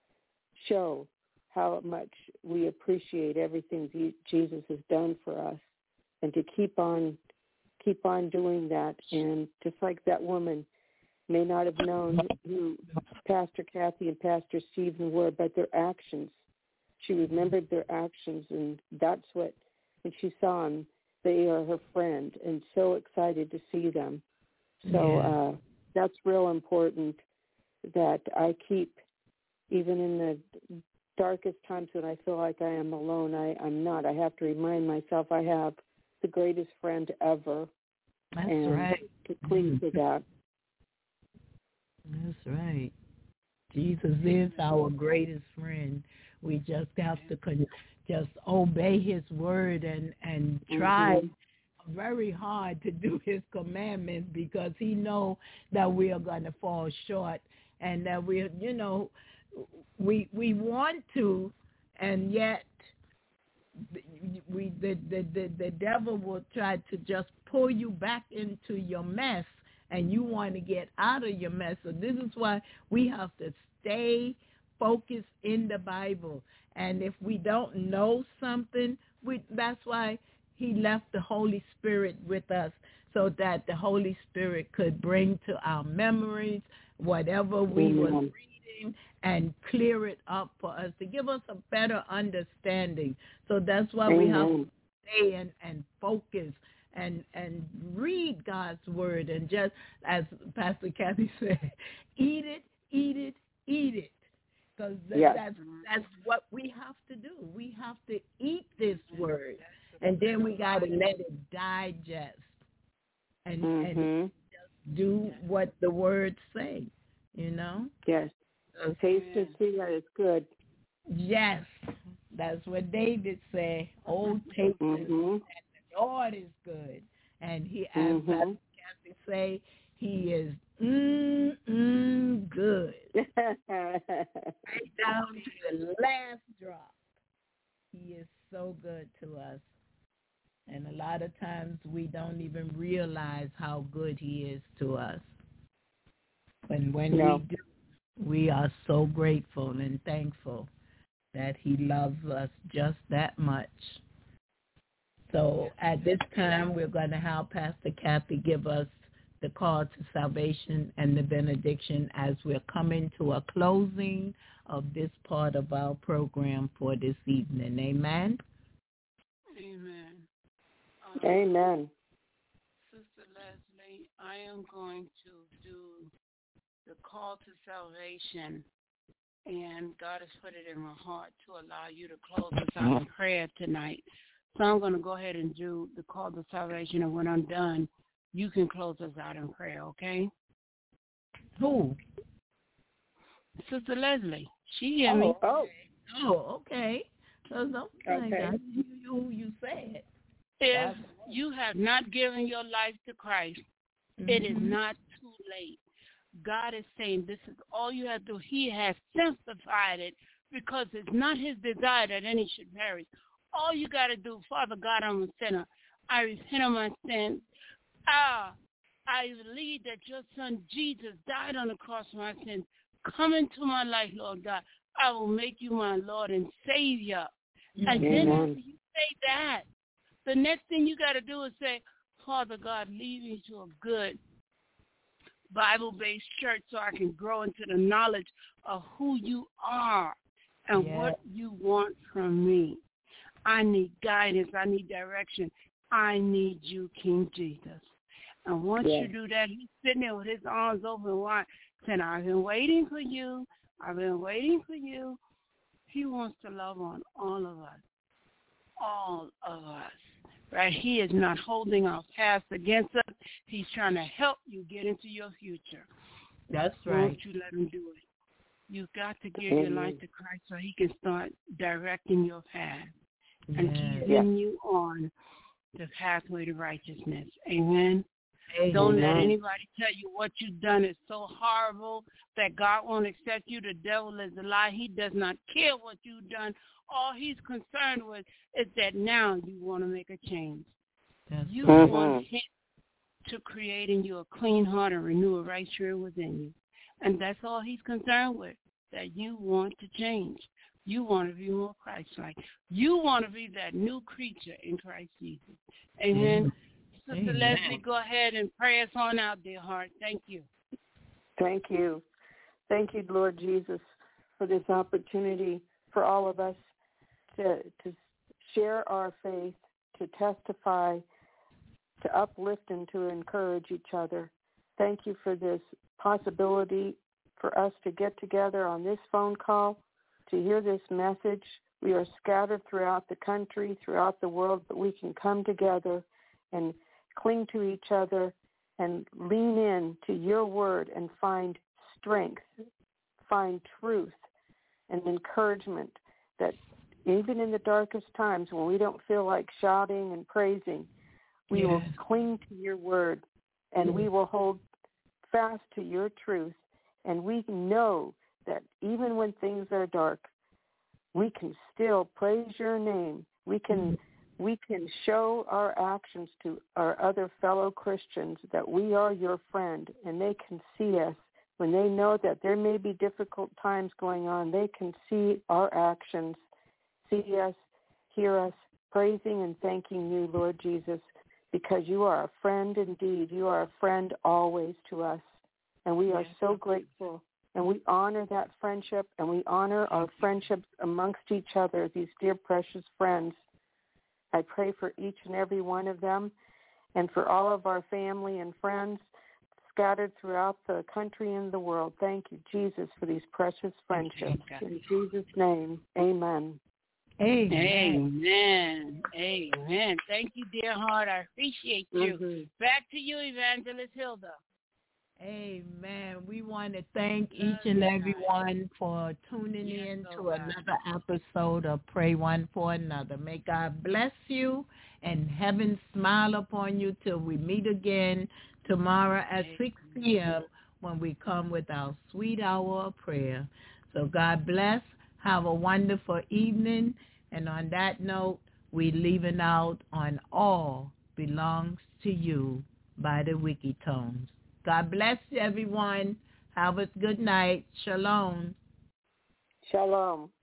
show how much we appreciate everything Jesus has done for us, and to keep on keep on doing that. And just like that woman may not have known who Pastor Kathy and Pastor Stephen were, but their actions. She remembered their actions, and that's what. And she saw them, they are her friend, and so excited to see them. So yeah. uh, that's real important that I keep, even in the darkest times when I feel like I am alone, I, I'm not. I have to remind myself I have the greatest friend ever. That's and right. to cling to that. That's right. Jesus is our greatest friend. We just have to con- just obey his word and, and try mm-hmm. very hard to do his commandments, because he knows that we are going to fall short, and that we, you know, we we want to, and yet we the, the, the, the devil will try to just pull you back into your mess, and you want to get out of your mess. So this is why we have to stay focused in the Bible. And if we don't know something, we, that's why he left the Holy Spirit with us, so that the Holy Spirit could bring to our memories whatever we mm-hmm. were reading and clear it up for us, to give us a better understanding. So that's why mm-hmm. we have to stay and, and focus and and read God's word, and just as Pastor Kathy said, eat it, eat it, eat it. Because that, yes. that's, that's what we have to do. We have to eat this word, and then we got to let it digest and, mm-hmm. and just do what the words say, you know? Yes. Taste and see that it's good. Yes. That's what David said. Oh, taste mm-hmm. and see that the Lord is good. And he, as mm-hmm. Pastor Kathy say, he is mm, mm, good. Right down to the last drop. He is so good to us. And a lot of times we don't even realize how good he is to us. And when no. we do, we are so grateful and thankful that he loves us just that much. So at this time, we're going to have Pastor Kathy give us the call to salvation and the benediction as we're coming to a closing of this part of our program for this evening. Amen? Amen. Um, Amen. Sister Leslie, I am going to do the call to salvation, and God has put it in my heart to allow you to close us out in prayer tonight. So I'm going to go ahead and do the call to salvation, and when I'm done, you can close us out in prayer, okay? Who? Sister Leslie. She hear oh, me. Oh, oh, okay. So, okay. Okay. I hear you, you said. If you have not given your life to Christ, mm-hmm. it is not too late. God is saying this is all you have to do. He has simplified it because it's not his desire that any should perish. All you got to do, Father God, I'm a sinner. I repent of my sins. Ah, I believe that your son Jesus died on the cross for my sins. Come into my life, Lord God. I will make you my Lord and Savior. And Amen. Then after you say that, the next thing you got to do is say, Father God, lead me to a good Bible-based church so I can grow into the knowledge of who you are and yes. what you want from me. I need guidance. I need direction. I need you, King Jesus. And once yes. you do that, he's sitting there with his arms open wide, saying, I've been waiting for you. I've been waiting for you. He wants to love on all of us. All of us. Right? He is not holding our past against us. He's trying to help you get into your future. That's right. Won't you let him do it? You've got to give Amen. Your life to Christ so he can start directing your path yeah. and keeping yeah. you on the pathway to righteousness. Amen? Amen. Don't let anybody tell you what you've done is so horrible that God won't accept you. The devil is a lie. He does not care what you've done. All he's concerned with is that now you want to make a change. That's you mm-hmm. want him to create in you a clean heart and renew a right spirit within you. And that's all he's concerned with, that you want to change. You want to be more Christ-like. You want to be that new creature in Christ Jesus. Amen. Mm-hmm. Sister Amen. Leslie, go ahead and pray us on out, dear heart. Thank you. Thank you. Thank you, Lord Jesus, for this opportunity for all of us to, to share our faith, to testify, to uplift and to encourage each other. Thank you for this possibility for us to get together on this phone call, to hear this message. We are scattered throughout the country, throughout the world, but we can come together and cling to each other and lean in to your word and find strength, find truth and encouragement that even in the darkest times when we don't feel like shouting and praising, we yes. will cling to your word and yes. we will hold fast to your truth. And we know that even when things are dark, we can still praise your name. We can we can show our actions to our other fellow Christians that we are your friend, and they can see us. When they know that there may be difficult times going on, they can see our actions, see us, hear us, praising and thanking you, Lord Jesus, because you are a friend indeed. You are a friend always to us, and we are so grateful. And we honor that friendship, and we honor our friendships amongst each other, these dear, precious friends. I pray for each and every one of them and for all of our family and friends scattered throughout the country and the world. Thank you, Jesus, for these precious friendships. In Jesus' name, amen. Amen. Amen. Amen. Thank you, dear heart. I appreciate you. Mm-hmm. Back to you, Evangelist Hilda. Amen. We want to thank each and every one for tuning in to another episode of Pray One for Another. May God bless you and heaven smile upon you till we meet again tomorrow at six p.m. when we come with our sweet hour of prayer. So God bless. Have a wonderful evening. And on that note, we leaving out on All Belongs to You by the Wikitones. God bless you, everyone. Have a good night. Shalom. Shalom.